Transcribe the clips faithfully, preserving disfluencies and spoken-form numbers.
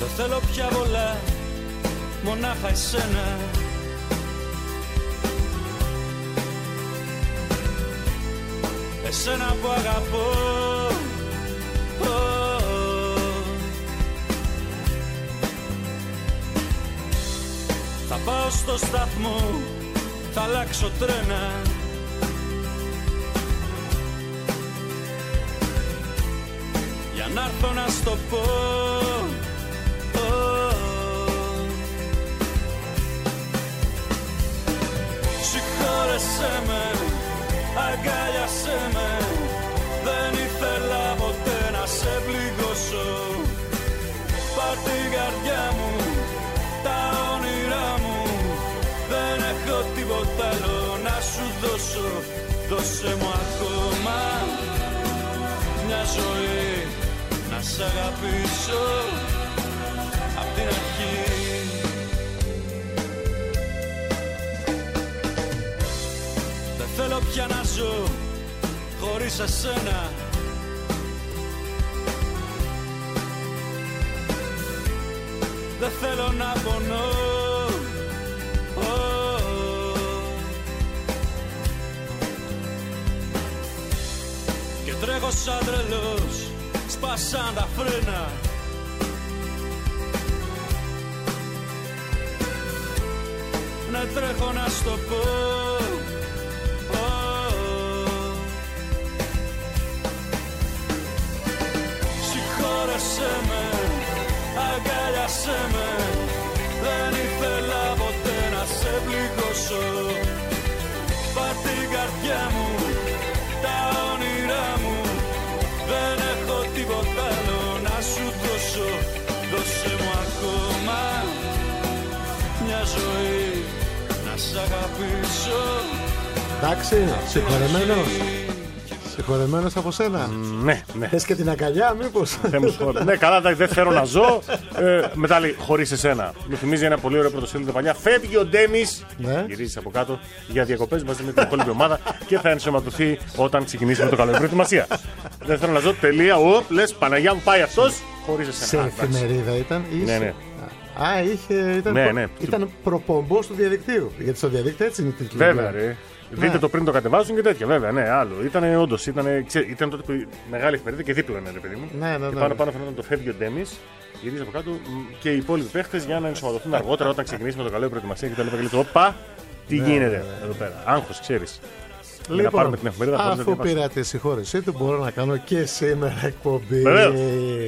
Δεν θέλω πια πολλά, μονάχα εσένα. Εσένα που αγαπώ. Θα πάω στο σταθμό, θα αλλάξω τρένα. Για να έρθω να στο πω. Συγχώρεσέ με, αγκάλιασέ με. Δεν ήθελα ποτέ να σε πληγώσω. Πάρ' την καρδιά μου, τα όνειρά μου. Δεν έχω τίποτα άλλο να σου δώσω. Δώσε μου ακόμα μια ζωή να σ' αγαπήσω απ' την αρχή. Δεν θέλω πια να ζω χωρίς εσένα. Δεν θέλω να πονώ. Και τρέχω σαν τρελός, σπάσαν τα φρένα. Να τρέχω να στο πω. Συγχώρεσέ με, αγκάλιασέ με. Δεν ήθελα ποτέ να σε πληγώσω. Πάρ' την καρδιά μου, τα όνειρά μου. Δεν έχω τίποτα άλλο να σου δώσω. Δώσε μου ακόμα μια ζωή να σ' αγαπήσω. Εντάξει, συγχωρεμένος. Συγχωρεμένος από σένα. Mm, ναι, ναι. Θες και την αγκαλιά, μήπως? Ναι, καλά, δεν θέλω να ζω. Ε, μετά λέει χωρίς εσένα. Μου θυμίζει ένα πολύ ωραίο πρωτοσέλιδο παλιά. Φεύγει ο Ντέμις. Ναι. Γυρίζει από κάτω για διακοπές μαζί με την υπόλοιπη ομάδα και θα ενσωματωθεί όταν ξεκινήσει με το καλοκαίρι προετοιμασία. Δεν θέλω να ζω. Τελεία. Οπ, λες Παναγιά μου, πάει αυτός χωρίς εσένα. Σε εφημερίδα ήταν. Ναι, ναι. Α, είχε, ήταν, ναι, προ... ναι. ήταν προπομπός του διαδικτύου. Γιατί στο διαδίκτυο έτσι είναι η τίτλη. Βέβαια, ρε. Δείτε το πριν το κατεβάζουν και τέτοια. Βέβαια, ναι, άλλο. Ήταν όντως, ήταν, ήταν τότε που μεγάλη εφημερίδα και δίπλα είναι, ρε παιδί μου. Ναι, ναι, ναι. Και πάνω πάνω φαινόταν το φεύγει ο Ντέμις, γυρίζει από κάτω και οι υπόλοιποι παίχτες για να ενσωματωθούν αργότερα όταν ξεκινήσει με το καλό προετοιμασία και τα λοιπά. Και λέει, όπα, τι ναι, γίνεται ναι, εδώ πέρα. Άγχος, ξέρεις. Λοιπόν, να πάρουμε την εφημερίδα, αφού πήρα τη συγχώρεσή του, μπορώ να κάνω και σήμερα εκπομπή. Βεβαίως.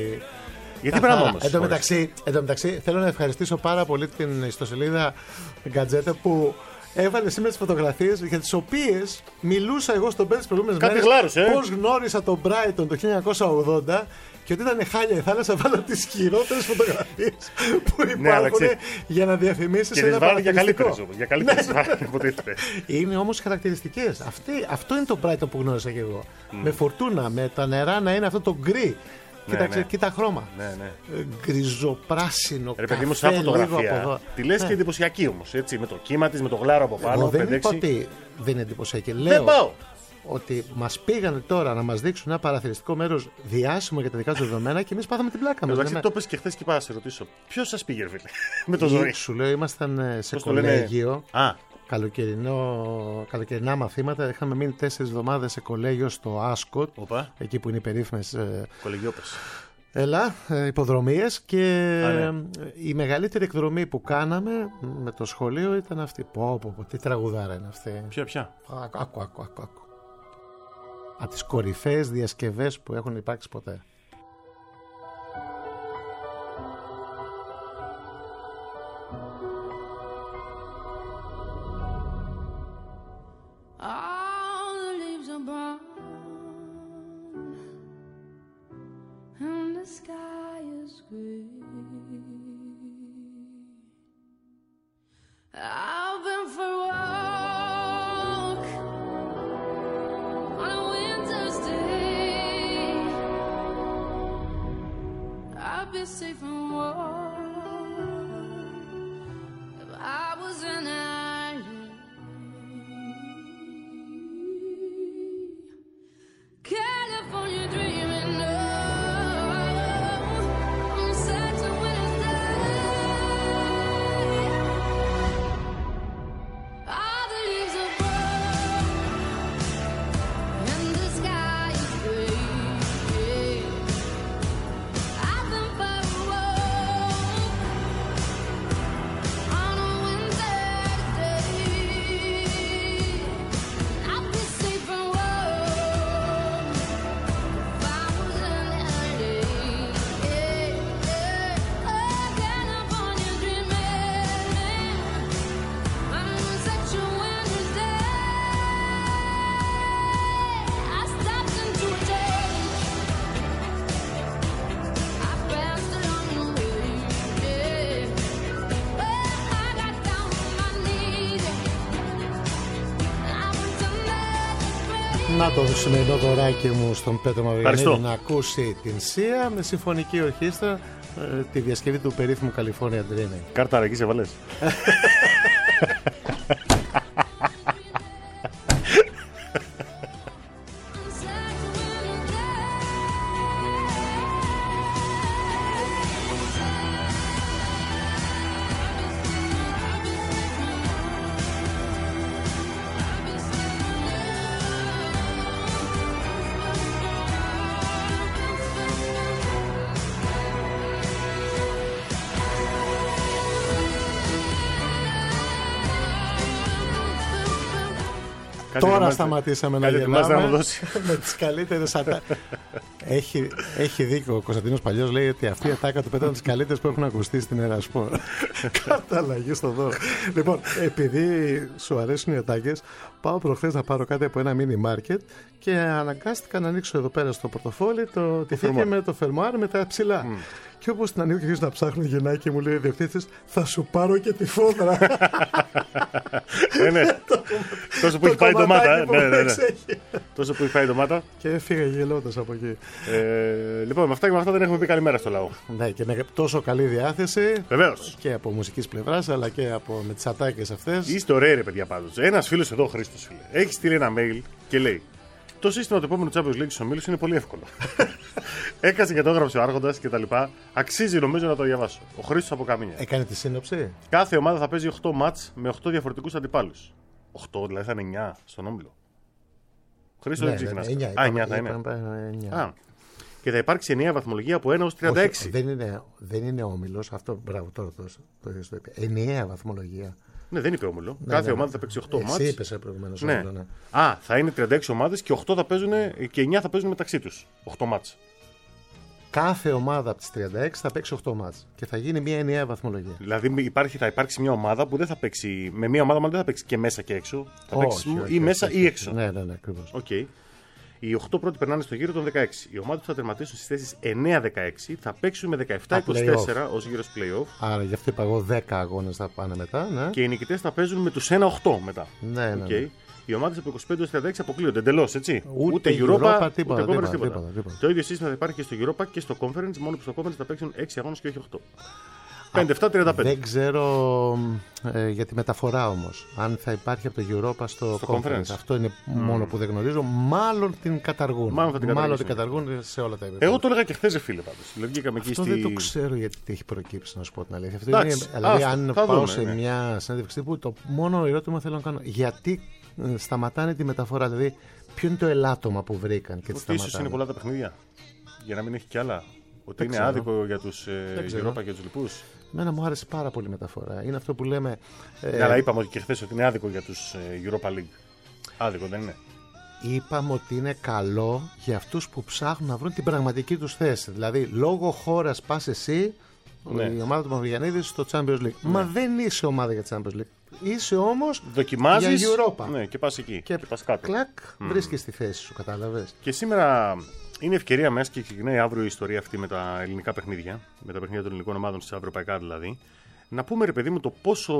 Γιατί πράγμα όμως. Εν τω μεταξύ, μεταξύ, θέλω να ευχαριστήσω πάρα πολύ την ιστοσελίδα Γκατζέτα που έβαλε σήμερα τις φωτογραφίες για τις οποίες μιλούσα εγώ στον Μπεν τις προηγούμενες μέρες. Ε? Πώς γνώρισα τον Brighton το χίλια εννιακόσια ογδόντα και ότι ήταν χάλια η θάλασσα. Βάλω τις χειρότερες φωτογραφίες που υπάρχουν, ναι, για να διαφημίσεις ένα παραγωγικό. Για καλύτερες υποτίθεται. Είναι όμως χαρακτηριστικές. Αυτή, αυτό είναι το Brighton που γνώρισα και εγώ. Mm. Με φορτούνα, με τα νερά να είναι αυτό το γκρι. Κοίταξε, ναι, ναι. Κοίτα χρώμα. Ναι, ναι. Γκριζοπράσινο. Ρε παιδί μου, σαν φωτογραφία. Τη λες, ναι, και εντυπωσιακή όμως. Με το κύμα της, με το γλάρο από πάνω. Εγώ δεν είπα ότι δεν είναι εντυπωσιακή. Δεν Λέω πάω. ότι μας πήγανε τώρα να μας δείξουν ένα παραθυριστικό μέρος διάσημο για τα δικά του δεδομένα και εμείς πάθαμε την πλάκα μας. Εντάξει, το πες και χθες και πάω να σε ρωτήσω. Ποιος σας πήγε, φίλε, με το ζόρι? Σου λέω, ήμασταν σε κολέγιο. Α. Καλοκαιρινό, καλοκαιρινά μαθήματα. Είχαμε μείνει τέσσερις εβδομάδες σε κολέγιο στο Άσκοτ. Οπα. Εκεί που είναι οι περίφημες κολεγιόπες. Έλα, υποδρομίες. Και Α, ναι, η μεγαλύτερη εκδρομή που κάναμε με το σχολείο ήταν αυτή. Πω, πω, πω, τι τραγουδάρα είναι αυτή. Ποια, ποια? Άκου, άκου, άκου, άκου. Από τις κορυφαίες διασκευές που έχουν υπάρξει ποτέ. I've been for a walk on a winter's day. Να το σημερινό δωράκι μου στον Πέτρο Μαυρογιαννίδη Ευχαριστώ. να ακούσει την Σία με συμφωνική ορχήστρα, ε, τη διασκευή του περίφημου California Dreaming. Κάρτα αραγής έβαλες. Κάτι Τώρα ετοιμάζεται- σταματήσαμε να κάτι ετοιμάζεται γελάμε να μου δώσει. με τις καλύτερες ατα... έχει, έχει δίκιο ο Κωνσταντίνος Παλιός, λέει ότι αυτή η ατάκα του Πέτρα είναι τις καλύτερες που έχουν ακουστεί στην Ερασπόρ. Καταλλαγή στο δώρο. Λοιπόν, επειδή σου αρέσουν οι ατάκες, πάω προχθές να πάρω κάτι από ένα mini market και αναγκάστηκα να ανοίξω εδώ πέρα στο πορτοφόλι το τη θήκη φερμουάρ. με το φερμουάρ με τα ψηλά. Και όπως την ανοίγω και αρχίζω να ψάχνω γεννάκι και μου λέει ο διοκτήτης, θα σου πάρω και τη φόδρα. Ε, ναι. Τόσο που έχει πάει η ντομάτα. ε. κομματάκι που Ναι, ναι, ναι. εξέχει. Τόσο που έχει πάει η ντομάτα. Και έφυγα γελώντας από εκεί. Ε, λοιπόν, με αυτά και με αυτά δεν έχουμε πει καλημέρα στο λαό. Ναι, και με τόσο καλή διάθεση Βεβαίως. και από μουσικής πλευράς αλλά και από, με τις ατάκες αυτές. Είστε ωραίοι, ρε παιδιά, πάντως. Ένας φίλος εδώ, Χρήστος, φίλε, έχει στείλει ένα mail και λέει: το σύστημα του επόμενου Champions League στους ομίλους είναι πολύ εύκολο. Έκασε και το έγραψε ο Άρχοντας και τα λοιπά. Αξίζει νομίζω να το διαβάσω. Ο Χρήστος από Καμίνια. Έκανε τη σύνοψη. Κάθε ομάδα θα παίζει οκτώ μάτς με οκτώ διαφορετικούς αντιπάλους. οκτώ, δηλαδή θα είναι εννιά στον όμιλο. Χρήστος δεν ξεχνάς. εννιά, Α, εννιά θα είπαμε, είναι. είπαμε, εννιά. Α. Και θα υπάρξει ενιαία βαθμολογία από ένα έως τριάντα έξι. Όχι, δεν είναι, δεν είναι όμιλος. Αυτό, μπράβο, τώρα το, το, το, το είπε. Ενιαία βαθμολογία. Ναι, δεν είπε όμιλο. Ναι, Κάθε ναι, ομάδα ναι. θα παίξει οκτώ Εσύ μάτς. είπες προηγουμένως. Ναι. Όμιλο, ναι. Α, θα είναι τριάντα έξι ομάδες και οκτώ θα παίζουν και εννιά θα παίζουν μεταξύ τους. οκτώ μάτς. Κάθε ομάδα από τις τριάντα έξι θα παίξει οκτώ μάτς και θα γίνει μια ενιαία βαθμολογία. Δηλαδή υπάρχει, θα υπάρξει μια ομάδα που δεν θα παίξει. Με μια ομάδα μάλλον δεν θα παίξει και μέσα και έξω. Θα παίξει Όχι, όχι, ή μέσα όχι, ή όχι. έξω. Ναι, ναι, ναι, ακριβώς. Οκ. Οι οκτώ πρώτοι περνάνε στο γύρο των δεκαέξι. Οι ομάδες που θα τερματίσουν στις θέσεις εννιά δεκαέξι θα παίξουν με δεκαεπτά είκοσι τέσσερα ως γύρος play-off. Άρα γι' αυτό είπα εγώ δέκα αγώνες θα πάνε μετά. Ναι, Και οι νικητές θα παίζουν με τους ένα οκτώ μετά. ναι, ναι. Οκ. ναι. Οι ομάδες από είκοσι πέντε έως τριάντα έξι αποκλείονται εντελώς, έτσι. Ούτε Europa, Europa, τίποτα, ούτε Conference, τίποτα, τίποτα. τίποτα, τίποτα. Το ίδιο σύστημα θα υπάρχει και στο Europa και στο Conference, μόνο που στο Conference θα παίξουν έξι αγώνες και όχι οκτώ. πέντε επτά τριάντα πέντε. Δεν ξέρω ε, για τη μεταφορά όμως. Αν θα υπάρχει από το Europa στο, Στο conference. conference. Αυτό είναι μόνο που δεν γνωρίζω. Μάλλον την καταργούν. Μάλλον θα την Μάλλον την καταργήσουν. καταργούν σε όλα τα επίπεδα. Εγώ το έλεγα και χθες, ρε φίλε, πάντως. Δηλαδή, βγήκαμε εκεί Αυτό στη... δεν το ξέρω γιατί τι έχει προκύψει, να σου πω την αλήθεια. Αυτό Εντάξει, είναι, δηλαδή, άστο, αν θα πάω δούμε, σε ναι. μια συνέντευξη τύπου, το μόνο ερώτημα θέλω να κάνω. Γιατί ε, σταματάνε τη μεταφορά, δηλαδή, ποιο είναι το ελάττωμα που βρήκαν και τη Ότι ίσως σταματάνε. είναι πολλά τα παιχνίδια. Για να μην έχει κι άλλα. Ότι Δεν είναι ξέρω. άδικο για τους ε, Δεν ξέρω. Europa και τους λοιπούς. Εμένα μου άρεσε πάρα πολύ η μεταφορά. Είναι αυτό που λέμε. ε, Ναι, αλλά είπαμε ότι και χθες ότι είναι άδικο για τους ε, Europa League. Άδικο δεν είναι. Είπαμε ότι είναι καλό για αυτούς που ψάχνουν να βρουν την πραγματική τους θέση. Δηλαδή, λόγω χώρας πας εσύ, Ναι. η ομάδα του Μαυρογιαννίδη στο Champions League. Μα δεν είσαι ομάδα για Champions League. Είσαι όμως Δοκιμάζεις για Europa. ναι, και πας εκεί. Και Και, πας κάτω. κλακ, βρίσκεις τη θέση σου, κατάλαβες. Και σήμερα είναι ευκαιρία μας και ξεκινάει αύριο η ιστορία αυτή με τα ελληνικά παιχνίδια, με τα παιχνίδια των ελληνικών ομάδων στα ευρωπαϊκά δηλαδή, να πούμε, ρε παιδί μου, το πόσο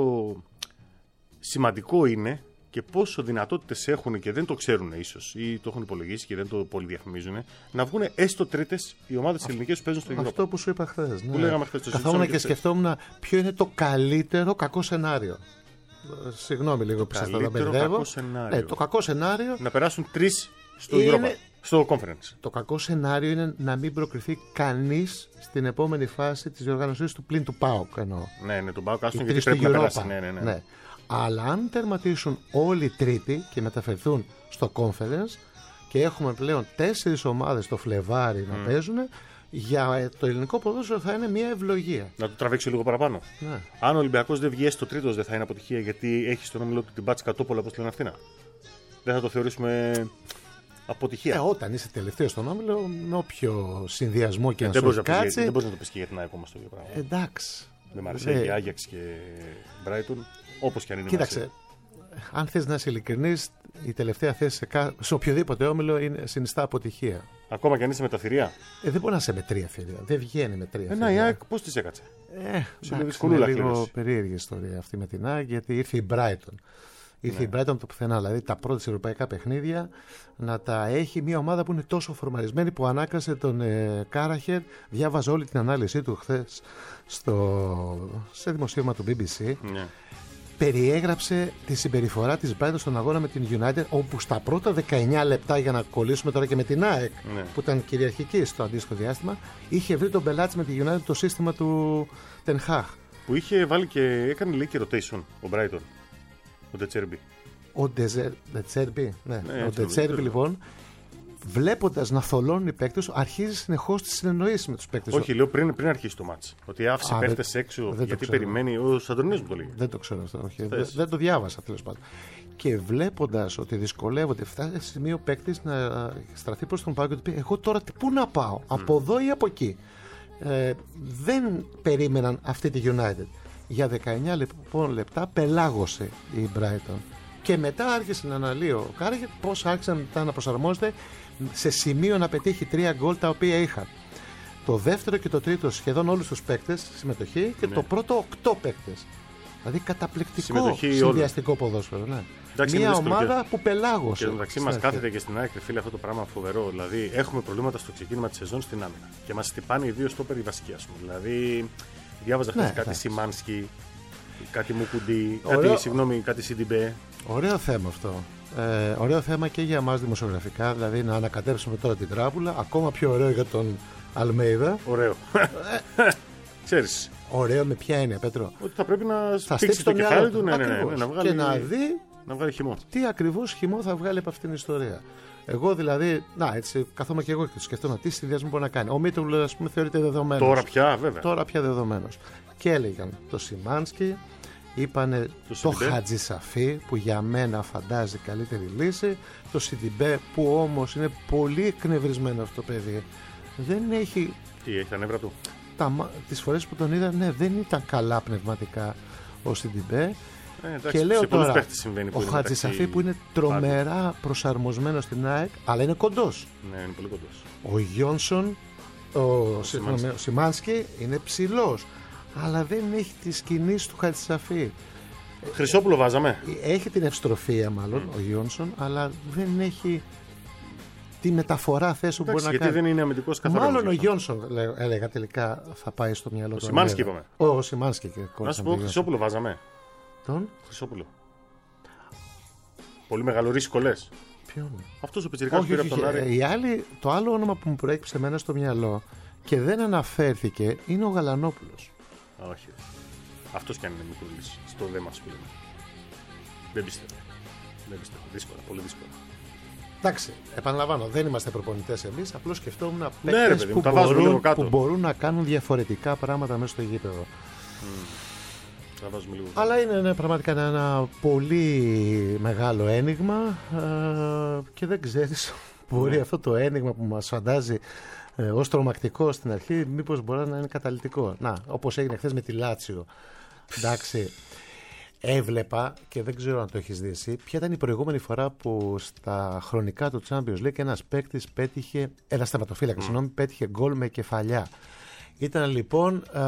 σημαντικό είναι και πόσο δυνατότητες έχουν και δεν το ξέρουν ίσως ή το έχουν υπολογίσει και δεν το πολύ διαφημίζουν, να βγουν έστω τρίτες οι ομάδες ελληνικές που παίζουν στο Europa. Αυτό που σου είπα χθες. Ναι. Που λέγαμε χθες, το Καθόμουν συζητήσαμε και και χθες. σκεφτόμουν ποιο είναι το καλύτερο κακό σενάριο. Ε, Συγγνώμη λίγο που σας τα καλύτερο μπερδεύω. κακό σενάριο. Ναι, το κακό σενάριο. Να περάσουν τρεις στο Είναι- Europa, στο Conference. Το κακό σενάριο είναι να μην προκριθεί κανείς στην επόμενη φάση της διοργάνωσης του πλην του ΠΑΟΚ. Εννοώ. Ναι, ναι, τον πάω Οι κάστον γιατί τρεις πρέπει του να Europa. περάσει. Ναι, ναι, ναι. Αλλά αν τερματίσουν όλοι οι τρίτοι και μεταφερθούν στο conference και έχουμε πλέον τέσσερις ομάδες το Φλεβάρι να παίζουν, για το ελληνικό ποδόσφαιρο θα είναι μια ευλογία. Να το τραβήξω λίγο παραπάνω. Ναι. Αν ο Ολυμπιακός δεν βγει στο τρίτος, δεν θα είναι αποτυχία γιατί έχει στον όμιλο του την πάτση κατόπολα, όπως λένε αυτοί. Δεν θα το θεωρήσουμε αποτυχία. Ε, όταν είσαι τελευταίο στον όμιλο, με όποιο συνδυασμό και Ε, να δεν σου μπορείς έχει να πεις- κάτσει. δεν μπορείς να το πεις και για την ΑΕΚ όμως το ίδιο πράγμα. Εντάξει. Με Μαρσέη, ε, και Άγιαξ και Brighton, όπως και αν είναι. η Κοίταξε, Μαρσέη. αν θες να είσαι ειλικρινής, η τελευταία θέση σε, κα... σε οποιοδήποτε όμιλο είναι, συνιστά αποτυχία. Ακόμα και αν είσαι με τα θηρία. Ε, δεν μπορεί να είσαι με τρία θηρία. Δεν βγαίνει με τρία Ε, θηρία. να, η ΑΕΚ πώς της έκατσε. Ε, εντάξει, δυσκολούλα είναι λίγο κλήρωση. περίεργη ιστορία αυτή με την ΑΕΚ, γιατί ήρθε η Brighton Ήρθε Ναι. η Brighton από το πουθενά. Δηλαδή τα πρώτα ευρωπαϊκά παιχνίδια να τα έχει μια ομάδα που είναι τόσο φορμαρισμένη που ανάκασε τον ε, Κάραχερ. Διάβαζα όλη την ανάλυση του χθες σε δημοσίευμα του μπι μπι σι. Ναι. Περιέγραψε τη συμπεριφορά της Brighton στον αγώνα με την United, όπου στα πρώτα δεκαεννιά λεπτά, για να κολλήσουμε τώρα και με την ΑΕΚ, Ναι. που ήταν κυριαρχική στο αντίστοιχο διάστημα, είχε βρει τον πελάτη με τη United το σύστημα του Ten Hag. Που είχε βάλει και έκανε λέει και rotation ο Brighton. Ο Ντετσέρμπι. Ο Ντετσέρμπι, ναι. Ναι, ο έτσι Ντετσέρμπι νομίζω. λοιπόν, βλέποντας να θολώνουν οι παίκτες, αρχίζει συνεχώς τις συνεννοήσεις με τους παίκτες. Όχι, λέω πριν, πριν αρχίσει το μάτς. Ότι άφησε Α, παίχτες δεν- έξω δεν το γιατί ξέρω. περιμένει. Ο Σαντονίζ μου το λέει. Δεν το ξέρω αυτό. Όχι. Θες. Δεν, δεν το διάβασα τέλος πάντων. Και βλέποντας ότι δυσκολεύονται, φτάσει σε σημείο παίκτη να στραφεί προς τον πάγκο και του πει: εγώ τώρα τι- πού να πάω, από εδώ ή από εκεί. Ε, δεν περίμεναν αυτή τη United. Για δεκαεννιά λοιπόν λεπτά πελάγωσε η Brighton. Και μετά άρχισε να αναλύει ο Κάραγερ πώς άρχισαν μετά να προσαρμόζεται σε σημείο να πετύχει τρία γκολ τα οποία είχαν. Το δεύτερο και το τρίτο σχεδόν όλους τους παίκτες συμμετοχή και Ναι. το πρώτο οκτώ παίκτες. Δηλαδή καταπληκτικό Συμμετοχή συνδυαστικό ποδόσφαιρο. Ναι. Εντάξει, Μια είναι δύσκολο ομάδα και- που πελάγωσε. Και μεταξύ στην μα αρχή. κάθεται και στην άκρη, φίλε, αυτό το πράγμα φοβερό. Δηλαδή, έχουμε προβλήματα στο ξεκίνημα τη σεζόν στην άμυνα. Και μα χτυπάνε οι δύο στόπερ οι βασικοί, α πούμε. Δηλαδή, διάβαζα χθες Ναι, κάτι εντάξει. Σιμάνσκι, κάτι Μουκουντή, Ωραίο. κάτι, συγγνώμη, κάτι Σιντιμπέ. Ωραίο θέμα αυτό. Ε, ωραίο θέμα και για εμάς δημοσιογραφικά, δηλαδή να ανακατέψουμε τώρα την τράπουλα. Ακόμα πιο ωραίο για τον Αλμέιδα. Ωραίο. Ξέρει, Ωραίο με ποια έννοια, Πέτρο. ότι θα πρέπει να Θα στήξει στήσει το το κεφάλι μυαλό του, ναι, ναι, ναι, Ακριβώς. ναι, να βγάλει, Και να δει να βγάλει χυμό. τι ακριβώς χυμό θα βγάλει από αυτήν την ιστορία. Εγώ δηλαδή, να έτσι, καθόμαι και εγώ και σκεφτόμαι τι συνδυασμό μπορεί να κάνει. Ο Μίτογλου, ας πούμε, θεωρείται δεδομένος. Τώρα πια, βέβαια. Τώρα πια δεδομένος. Και έλεγαν το Σιμάνσκι, είπανε το, το Σιντιμπέ. Χατζησαφή που για μένα φαντάζει καλύτερη λύση, το Σιντιμπέ που όμως είναι πολύ εκνευρισμένο αυτό το παιδί. Δεν έχει Τι έχει τα νεύρα του. τα, μα- τις φορές που τον είδα, ναι, δεν ήταν καλά πνευματικά ο Σιντιμπέ. Ε, εντάξει, Και λέω σε πολλούς τώρα, παίχτες συμβαίνει που ο είναι Χατζησαφή μεταξύ που είναι τρομερά προσαρμοσμένος στην ΑΕΚ, αλλά είναι κοντός. Ναι, είναι πολύ κοντός. Ο Γιόνσον, ο, Σιμάνσκι. ο Σιμάνσκι είναι ψηλός, αλλά δεν έχει τις κινήσεις του Χατζησαφή. Χρυσόπουλο βάζαμε. Έχει την ευστροφία μάλλον ο Γιόνσον, αλλά δεν έχει τη μεταφορά θέσεων που Εντάξει, μπορεί να γιατί κάνει. δεν είναι αμυντικός καθαρός. Μάλλον ο γι' αυτό. Γιόνσον, λέ- έλεγα τελικά, θα πάει στο μυαλό του. Σιμάνσκι Αλμέιδα. είπαμε. Ο, ο Σιμάνσκι και Να κόλλησα σου με πω, τον Γιόνσον. Χρυσόπουλο βάζαμε. Τον, Χρυσόπουλο. Πολύ μεγάλο ρίσκο λες. ποιον. Αυτός ο πιτσιρικάς που Όχι, πήρε όχι, από τον όχι. Άρη. Η άλλη, το άλλο όνομα που μου προέκυψε εμένα στο μυαλό και δεν αναφέρθηκε είναι ο Γαλανόπουλος. Α, όχι. ρε. Αυτός κι αν είναι μικρούλης. Στο δέμα σου λέμε. Δεν πιστεύω. Δεν πιστεύω. Δύσκολα, πολύ δύσκολα. Εντάξει, επαναλαμβάνω, δεν είμαστε προπονητές εμείς. Απλώς σκεφτόμουν Ναι, παίκτες ρε παιδί μου, που, τα βάζουμε λίγο μπορούν, κάτω. που μπορούν να κάνουν διαφορετικά πράγματα μέσα στο γήπεδο. Θα βάζουμε λίγο. Αλλά είναι ναι, πραγματικά ένα πολύ μεγάλο ένιγμα ε, και δεν ξέρεις μπορεί Ναι. αυτό το ένιγμα που μας φαντάζει ε, ως τρομακτικό στην αρχή μήπως μπορεί να είναι καταλυτικό. Να, όπως έγινε χθες με τη Λάτσιο. Εντάξει, έβλεπα και δεν ξέρω αν το έχεις δει εσύ ποια ήταν η προηγούμενη φορά που στα χρονικά του Champions League ένας παίκτης πέτυχε, ένας θεματοφύλακα, mm. συγγνώμη, πέτυχε γκολ με κεφαλιά. Ήταν λοιπόν ε,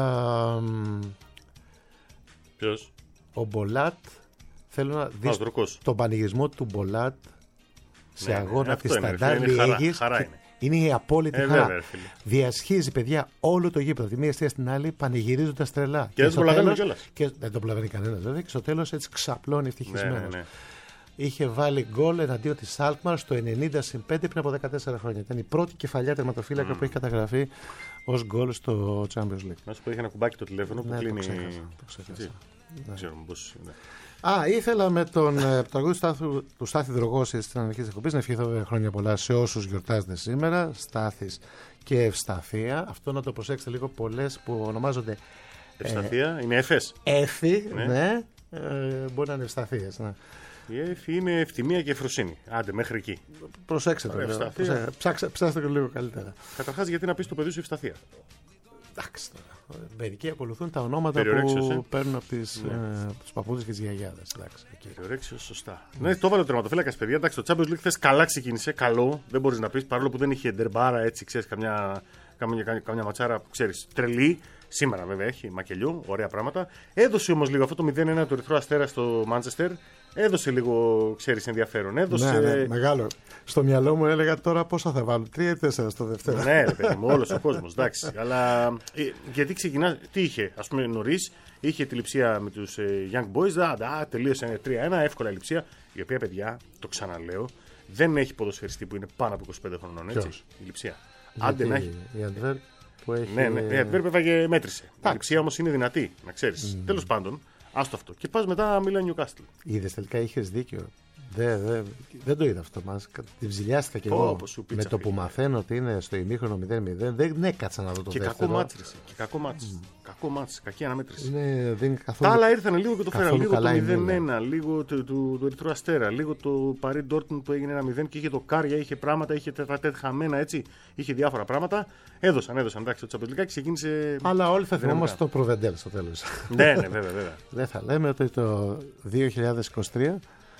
Ποιος? ο Μπολάτ. Θέλω να δεις Α, ο Τουρκός. τον πανηγισμό του Μπολάτ σε Ναι, ναι, αγώνα αυτό της είναι, ρε Σταντάρ φίλε, είναι χαρά, Λιέγης. χαρά και είναι. Είναι η απόλυτη Ε, χαρά. βέβαια, ρε φίλε. Διασχίζει, παιδιά, όλο το γήπεδο. Τη μία αστεία στην άλλη, πανηγυρίζοντας τρελά. δεν στο τον προλαβαίνει τέλος- κιόλας. Και δεν τον προλαβαίνει κανένα, βέβαια. Και στο τέλος έτσι ξαπλώνει Ναι, ευτυχισμένος. ναι, ναι. Είχε βάλει γκολ εναντίον της Alkmaar στο ενενήντα συν πέντε πριν από δεκατέσσερα χρόνια. Ήταν η πρώτη κεφαλιά τερματοφύλακα Mm. που έχει καταγραφεί ως γκολ στο Champions League. Να σου πω, είχε ένα κουμπάκι το τηλέφωνο που Ναι, το κλείνει. ξέχασα, το ξέχασα. Έτσι. Δεν ξέρω πώς είναι. Α, ήθελα με τον ε, τραγούδι του Στάθου- του Στάθη Δρογώση στην αρχή τη εκπομπή να ευχηθώ βέβαια χρόνια πολλά σε όσου γιορτάζετε σήμερα. Στάθης και Ευσταθία. Αυτό να το προσέξετε λίγο, πολλές που ονομάζονται Ευσταθία είναι εφές. Έφη, Ναι. ναι, ε, μπορεί να είναι Ευσταθίες. Ναι. Η εφή είναι ευτιμία και εφροσύνη. Άντε, μέχρι εκεί. Προσέξτε το. Ωραία, λίγο. Ευσταθία. Προσέ- ψάξτε- Ψάξτε το λίγο καλύτερα. Καταρχάς, γιατί να πει το παιδί σου ευσταθία. Εντάξει τώρα. Μερικοί ακολουθούν τα ονόματα Περιορέξιος, που ε. παίρνουν από, τις, Ναι. ε, από τους παππούδες και τις γιαγιάδες. Εντάξει, εκεί. Περιορέξιο, σωστά. Ναι, το έβαλε ο τερματοφύλακα, παιδιά. Εντάξει, το Champions League χθες καλά ξεκίνησε. Καλό, δεν μπορεί να πει, παρόλο που δεν είχε ντερμπάρα έτσι, ξέρει, καμιά, καμιά, καμιά, καμιά ματσάρα που ξέρει τρελή. Σήμερα βέβαια έχει μακελιό, ωραία πράγματα. Έδωσε όμως λίγο αυτό το μηδέν ένα του Ερυθρού Αστέρα στο Μάντσεστερ. Έδωσε λίγο, ξέρεις, ενδιαφέρον. Έδωσε... Ναι, ναι, μεγάλο. Στο μυαλό μου έλεγα τώρα πόσα θα βάλουν. Τρία ή τέσσερα στο δεύτερο. Ναι, ρε παιδί μου, όλος ο κόσμος. Εντάξει. Αλλά ε, γιατί ξεκινά, τι είχε, ας πούμε, νωρίς είχε τη λειψία με τους ε, Young Boys. Δα, δα, τελείωσε τρία ένα, εύκολα λειψία. Η οποία, παιδιά, το ξαναλέω, δεν έχει ποδοσφαιριστή που είναι πάνω από είκοσι πέντε χρονών. Έτσι. Ποιος? Η λειψία. Γιατί Άντε να έχει. Η Αντβέρπ που έχει. Ναι, ναι, η Αντβέρπ έφαγε, μέτρησε. Η λειψία όμως είναι δυνατή, να ξέρεις. Mm. Τέλος πάντων, άστο αυτό. Και πας μετά Μίλαν Νιουκάστλ. Είδες, τελικά είχες δίκιο. Δε, δε, δεν το είδα αυτό μας. Την ψηλιάστηκα κι εγώ. Με το που μαθαίνω ότι είναι στο ημίχρονο μηδέν μηδέν, δεν έκατσα να δω το και δεύτερο. Κακό μάτς, και κακό μάτς. Mm. Κακό μάτς, κακή αναμέτρηση. Είναι, δεν είναι καθόλου... Τα άλλα ήρθαν λίγο και το φέραν. Λίγο το μηδέν ένα, λίγο του το, το Ερυθρού Αστέρα, λίγο το Παρί Ντόρτμουντ που έγινε ένα μηδέν και είχε το Κάρια, είχε πράγματα, είχε τετρατέτ χαμένα έτσι. Είχε διάφορα πράγματα. Έδωσαν, έδωσαν. Εντάξει, το Champions League ξεκίνησε. Αλλά όλοι θα θυμόμαστε το Προβεντέλ στο τέλος. Ναι, ναι, βέβαια, βέβαια. Δεν θα λέμε ότι το δύο χιλιάδες είκοσι τρία.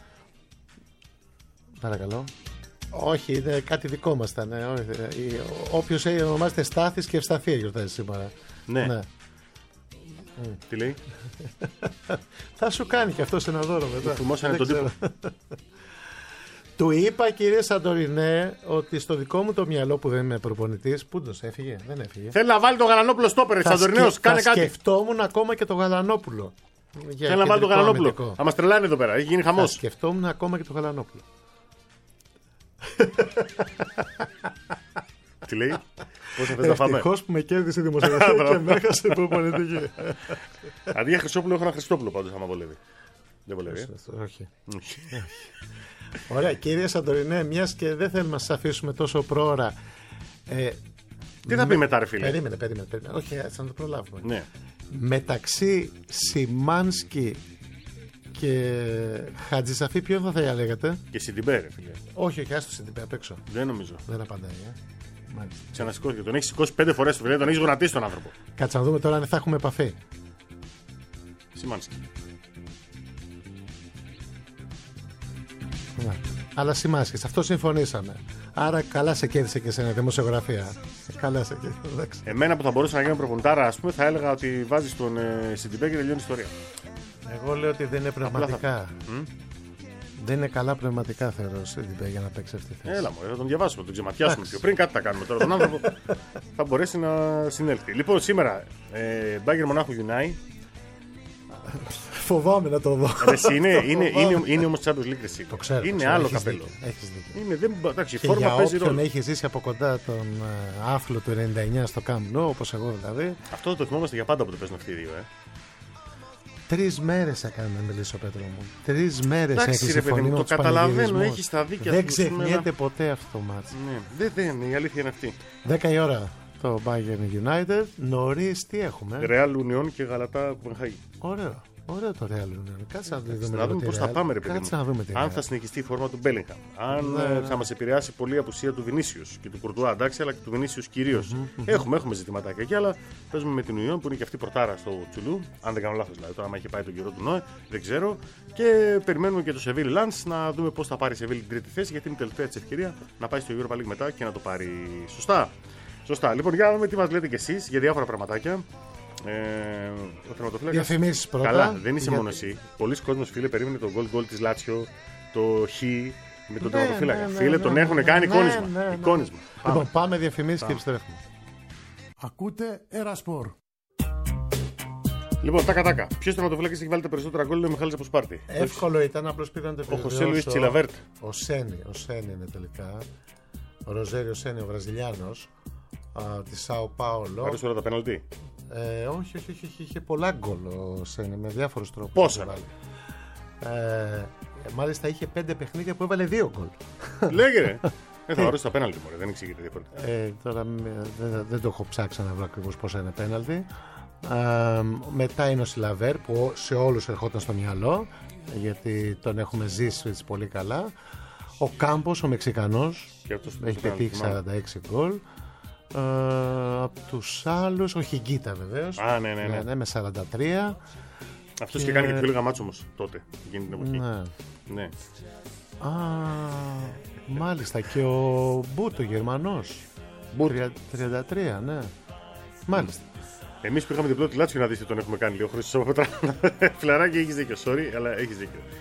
Παρακαλώ. Όχι, είναι κάτι δικό μας ήταν. Όποιος ονομάζεται Στάθης και Ευσταθία γιορτάζει σήμερα. Ναι. ναι. Mm. Τι λέει? Θα σου κάνει και αυτό ένα δώρο μετά. Φουμώσανε τον τύπο. Του είπα, κύριε Σαντορινέ, ότι στο δικό μου το μυαλό που δεν είμαι προπονητής, πούντος έφυγε, δεν έφυγε. Θέλει να βάλει το Γαλανόπουλο στόπερ, Σαντορινέος, κάνε κάτι. Σκεφτόμουν ακόμα και το Γαλανόπουλο. Θέλει να βάλει το Γαλανόπουλο. Θα μας τρελάνει εδώ πέρα, έχει γίνει χαμός. Σκεφτόμουν ακόμα και το Γαλανόπουλο. Τι λέει? Πώς θα θες να φάμε? Ευτυχώς που με κέρδισε η δημοσιογραφία και με έχασε προπονητική. Αντί για Χρυσόπουλο έχω ένα Χριστόπουλο πάντως άμα βολεύει. Δεν βολεύει. Όχι. Ωραία, κύριε Σαντορινέ, μιας και δεν θέλουμε να σας αφήσουμε τόσο πρόωρα. Τι θα πει μετά, ρε φίλε? Περίμενε, περίμενε. Όχι, θα το προλάβουμε. Ναι. Μεταξύ Σιμάνσκι και Χατζησαφή, ποιον θα θα λέγατε? Και Σιντιμπέ, ρε φίλε. Όχι, όχι, άστο Σιντιμπέ απ' έξω. Δεν νομίζω. Δεν απαντάει. Ε. Ξανασηκώθηκε. Τον έχει σηκώσει πέντε φορές, φίλε. Τον έχει γονατίσει τον άνθρωπο. Κάτσε να δούμε τώρα αν θα έχουμε επαφή. Σιμάνσκι. Ναι. Αλλά Σιμάνσκι, σε αυτό συμφωνήσαμε. Άρα καλά σε κέρδισε και σε ένα δημοσιογραφία. Καλά σε κέρδισε. Εμένα που θα μπορούσα να γίνω προπονητάρα, ας πούμε, θα έλεγα ότι βάζεις τον ε, Σιντιμπέ και τελειώνει η ιστορία. Εγώ λέω ότι δεν είναι πνευματικά. Θα... Δεν είναι καλά πνευματικά, θεωρώ, Σιντιμπέ για να παίξει αυτή τη θέση. Έλα μου, θα τον διαβάσουμε, τον ξεματιάσουμε πιο πριν. Κάτι θα κάνουμε τώρα. Τον άνθρωπο θα μπορέσει να συνέλθει. Λοιπόν, σήμερα Μπάγκερ Μονάχου United. Φοβάμαι να το δω. Εσύ, είναι, είναι, είναι, είναι όμως Champions League εσύ. Το ξέρω. Είναι ξέρω, άλλο έχεις καπέλο. Δίκιο, έχεις δίκιο. Είναι, δεν, εντάξει, και φόρμα για παίζει όποιον ρόλο. έχει ζήσει από κοντά τον uh, άφλο του ενενήντα εννιά στο Camp Nou, όπως εγώ δηλαδή. Αυτό θα το θυμόμαστε για πάντα που το παίζουν αυτοί οι δύο. Ε. Τρεις μέρες έκανε να μιλήσω, Πέτρο μου. Τρεις μέρες έκλεισε φωνή μου. Το καταλαβαίνω, έχει τα δίκαια. Δεν ξεχνιέται ποτέ αυτό το μάτς. Ναι, δεν, δεν, η αλήθεια είναι αυτή. Δέκα η ώρα το Bayern United. Νωρίς τι έχουμε? Real Union και Γαλατά Κοπενχάγη. Ωραίο. Ωραίο το Real Union. Κάτσε να δούμε, να δούμε πώς θα πάμε, ρε παιδί μου. Να δούμε αν θα συνεχιστεί η φόρμα του Μπέλιγχαμ. Αν ναι, θα μας επηρεάσει πολύ η απουσία του Βινίσιους και του Κουρτουά, εντάξει, αλλά και του Βινίσιους κυρίως. Mm-hmm, mm-hmm. Έχουμε, έχουμε ζητηματάκια εκεί, αλλά παίζουμε με την Union που είναι και αυτή πρωτάρα στο Τσουλού. Αν δεν κάνω λάθος, δηλαδή, τώρα άμα έχει πάει τον καιρό του Νόε, δεν ξέρω. Και περιμένουμε και το Σεβίλ Λαντς να δούμε πώς θα πάρει η Σεβίλ την τρίτη θέση, γιατί είναι η τελευταία της ευκαιρία να πάει στο Europa League μετά και να το πάρει σωστά. Σωστά. Λοιπόν, για να δούμε τι μας λέτε κι εσείς για διάφορα πραγματάκια. Ε, Διαφημίσεις πρώτα. Καλά, δεν είσαι για... μόνο εσύ. Πολλοί κόσμος, φίλε, περίμενε το goal goal της Λάτσιο, το Χ με τον ναι, τερματοφύλακα. Ναι, ναι, φίλε, ναι, τον ναι, έχουν ναι, κάνει ναι, εικόνισμα. Ναι, ναι, ναι. εικόνισμα. Πάμε, λοιπόν, πάμε διαφημίσεις πάμε. Και επιστρέφουμε. Ακούτε Ερασπορ. Λοιπόν, τάκα τάκα. Ποιος τερματοφύλακας έχει βάλει τα περισσότερα γκολ? Είναι ο Μιχάλης Αποσπάρτη. Εύκολο ήταν, απλώς πήγαν το επιβεβαιώσω. Ο Χωσέ Λουίς Τσιλαβέρτ. Ο Σένι, ο Σένι είναι τελικά. Ο Ροζέριο Σένι, ο Βραζιλιάνος τη Σάο Πάολο. Αρέσουν όλα τα πέναλτι. Ε, όχι, όχι, όχι, είχε πολλά γκολ ο Σένι με διάφορους τρόπους. Πόσα? Ε, μάλιστα είχε πέντε παιχνίδια που έβαλε δύο γκολ. Λέγε ρε. Ε, θα αρέσει τα πέναλτι μου, δεν εξηγείται διαφορετικά. Ε, τώρα δεν, δεν το έχω ψάξει να βρω ακριβώς πόσα είναι πέναλτι. Ε, μετά είναι ο Σιλαβέρ που σε όλους ερχόταν στο μυαλό, γιατί τον έχουμε ζήσει πολύ καλά. Ο Κάμπος, ο Μεξικανός, έχει πετύχει σαράντα έξι γκολ. Uh, από τους άλλους, ο Χιγκίτα βεβαίως. Α, ναι, ναι, ναι. ναι, ναι με σαράντα τρία. Αυτός και... και κάνει και πιο λίγα μάτσο όμως τότε, εκείνη την εποχή. Ναι. ναι. Α, μάλιστα. Και ο Μπούτ, ο Γερμανός. Μπούτ. τριάντα τρία, ναι. Μάλιστα. Εμείς που είχαμε διπλό τη Λάτσιο να δεις τι τον έχουμε κάνει λίγο. Χρήστος από πέτρα. Φιλαράκι, έχεις δίκιο. Sorry, αλλά έχεις δίκιο.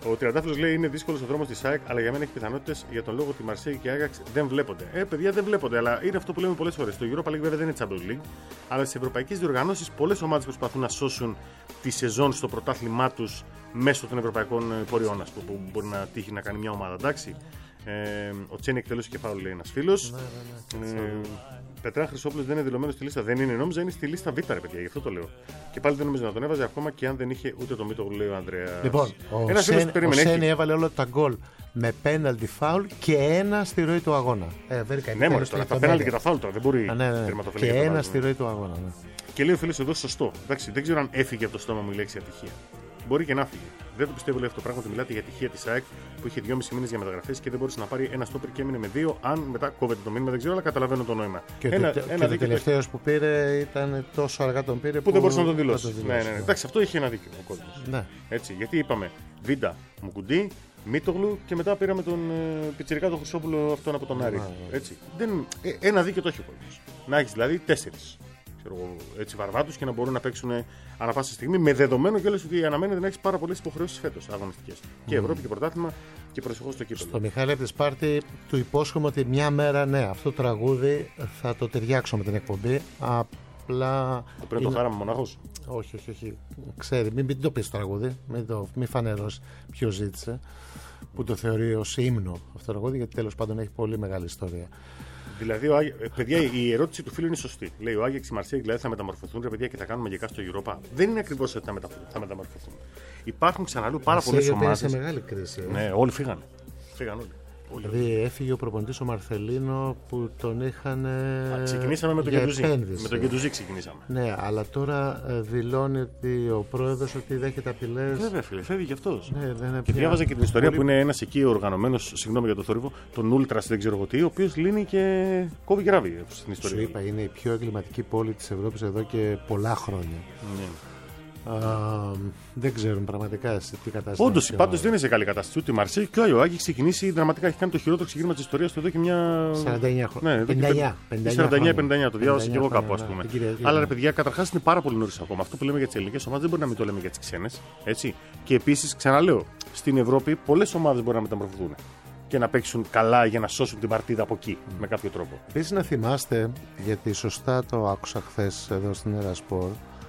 Ο Τριαντάφυλλος λέει είναι δύσκολο ο δρόμο τη ΑΕΚ, αλλά για μένα έχει πιθανότητες για τον λόγο ότι η Μαρσέη και η Άγαξ δεν βλέπονται. Ε, παιδιά δεν βλέπονται, αλλά είναι αυτό που λέμε πολλές φορές. Το Europa League βέβαια δεν είναι Champions League, αλλά στις ευρωπαϊκές διοργανώσεις πολλές ομάδες προσπαθούν να σώσουν τη σεζόν στο πρωτάθλημά τους μέσω των ευρωπαϊκών πορεών, ας πούμε, που μπορεί να τύχει να κάνει μια ομάδα. Εντάξει. Ε, ο Τσένι εκτελούσε και φάουλ, λέει ένας φίλος. Ναι, ναι, ναι. Ε, Πετράν Χρυσόπουλος δεν είναι δηλωμένο στη λίστα. Δεν είναι, νόμιζα είναι στη λίστα Β, ρε παιδιά, γι' αυτό το λέω. Και πάλι δεν νομίζω να τον έβαζε ακόμα και αν δεν είχε ούτε το Μήτογλου, λέει ο Ανδρέας. Λοιπόν, ο Σέν, ο Σένι έβαλε όλα τα γκολ με πέναλτι φάουλ και ένα στη ροή του αγώνα. Ε, ναι, μόλις τώρα. Τα πέναλτι και τα φάουλ τώρα δεν μπορεί να. Ναι, ναι, ναι. Και ένα στη ροή του αγώνα. Ναι. Και λέει ο φίλος εδώ σωστό. Εντάξει, δεν ξέρω αν έφυγε από το στόμα μου η λέξη ατυχία. Μπορεί και να φύγει. Δεν το πιστεύω, λέει αυτό το πράγμα. Μιλάτε για ατυχία της ΑΕΚ που είχε δυόμισι μήνες για μεταγραφές και δεν μπορούσε να πάρει ένα στόπερ και έμεινε με δύο. Αν μετά κόβεται το μήνυμα, δεν ξέρω, αλλά καταλαβαίνω το νόημα. Και ένα, το, ένα και το τελευταίο που πήρε ήταν τόσο αργά τον πήρε που, που δεν μπορούσε να τον δηλώσει. Να το δηλώσει. Ναι, ναι, ναι. Εντάξει, αυτό είχε ένα δίκιο ο κόσμος. Ναι. Έτσι, γιατί είπαμε Βίντα, Μουκουντή, Μήτογλου και μετά πήραμε τον ε, πιτσιρικά τον Χρυσόπουλο αυτόν από τον Άρη. Έτσι. Δεν, ε, ένα δίκιο το έχει ο κόσμος. Να έχει δηλαδή τέσσερις. Έτσι, βαρβάτους και να μπορούν να παίξουν ανά πάσα στιγμή. Με δεδομένο κιόλας ότι αναμένεται να έχει πάρα πολλές υποχρεώσεις φέτος αγωνιστικές. Mm. Και Ευρώπη και πρωτάθλημα και προσεχώς το κύπελλο. Στο Μιχάλη από τη Σπάρτη του υπόσχομαι ότι μια μέρα, ναι, αυτό το τραγούδι θα το ταιριάξω με την εκπομπή. Απλά. Το πρέπει να το χάραμε μονάχος. Όχι, όχι, όχι. Ξέρει, μην, μην το πει το τραγούδι. Μην, το, μην φανερώσει ποιο ζήτησε. Που το θεωρεί ως ύμνο αυτό το τραγούδι, γιατί τέλος πάντων έχει πολύ μεγάλη ιστορία. Δηλαδή, ο Άγι... παιδιά, η ερώτηση του φίλου είναι σωστή. Λέει: ο Άγιαξ, η Μαρσέη δηλαδή θα μεταμορφωθούν, ρε παιδιά, και θα κάνουμε γεκά στο Europa. Δεν είναι ακριβώς ότι θα, μετα... θα μεταμορφωθούν. Υπάρχουν, ξαναλέω, πάρα πολλές ομάδες. Είναι σε μεγάλη κρίση. Ε. Ναι, όλοι φύγανε. Φύγαν όλοι. Δηλαδή, έφυγε ο προπονητής ο Μαρθελίνο που τον είχαν. Ξεκινήσαμε με τον Κεντουζή. Με τον Κεντουζή ξεκινήσαμε. Ναι, αλλά τώρα δηλώνει ότι ο πρόεδρος ότι δέχεται απειλές. Βέβαια, φίλε, φεύγει κι αυτός. Ναι, δεν είναι και διάβαζα και την ιστορία πολύ... που είναι ένας εκεί οργανωμένος, συγγνώμη για το θόρυβο, τον Ούλτρας, δεν ξέρω εγώ τι, ο οποίος λύνει και κόβει γράβη στην ιστορία. Σου είπα, είναι η πιο εγκληματική πόλη της Ευρώπης εδώ και πολλά χρόνια. Ναι. Uh, δεν ξέρουν πραγματικά σε τι κατάσταση. Όντως, πάντως δεν είναι σε καλή κατάσταση. Ούτε η Μαρσέη και ο Άγιο έχει ξεκινήσει δραματικά. Έχει κάνει το χειρότερο ξεκίνημα της ιστορίας του εδώ και μια. σαράντα εννιά χρόνια. Ναι, πενήντα εννιά, πενήντα εννιά πενήντα εννιά, το διάβασα και εγώ κάπου, ας πούμε. Αλλά ρε παιδιά, καταρχάς είναι πάρα πολύ νωρίς ακόμα. Αυτό που λέμε για τις ελληνικές ομάδες δεν μπορεί να μην το λέμε για τις ξένες. Έτσι. Και επίσης, ξαναλέω, στην Ευρώπη πολλές ομάδες μπορεί να μεταμορφωθούν και να παίξουν καλά για να σώσουν την παρτίδα από εκεί mm. με κάποιο τρόπο. Επίσης, να θυμάστε, γιατί σωστά το άκουσα χθες εδώ στην Ερασπορ.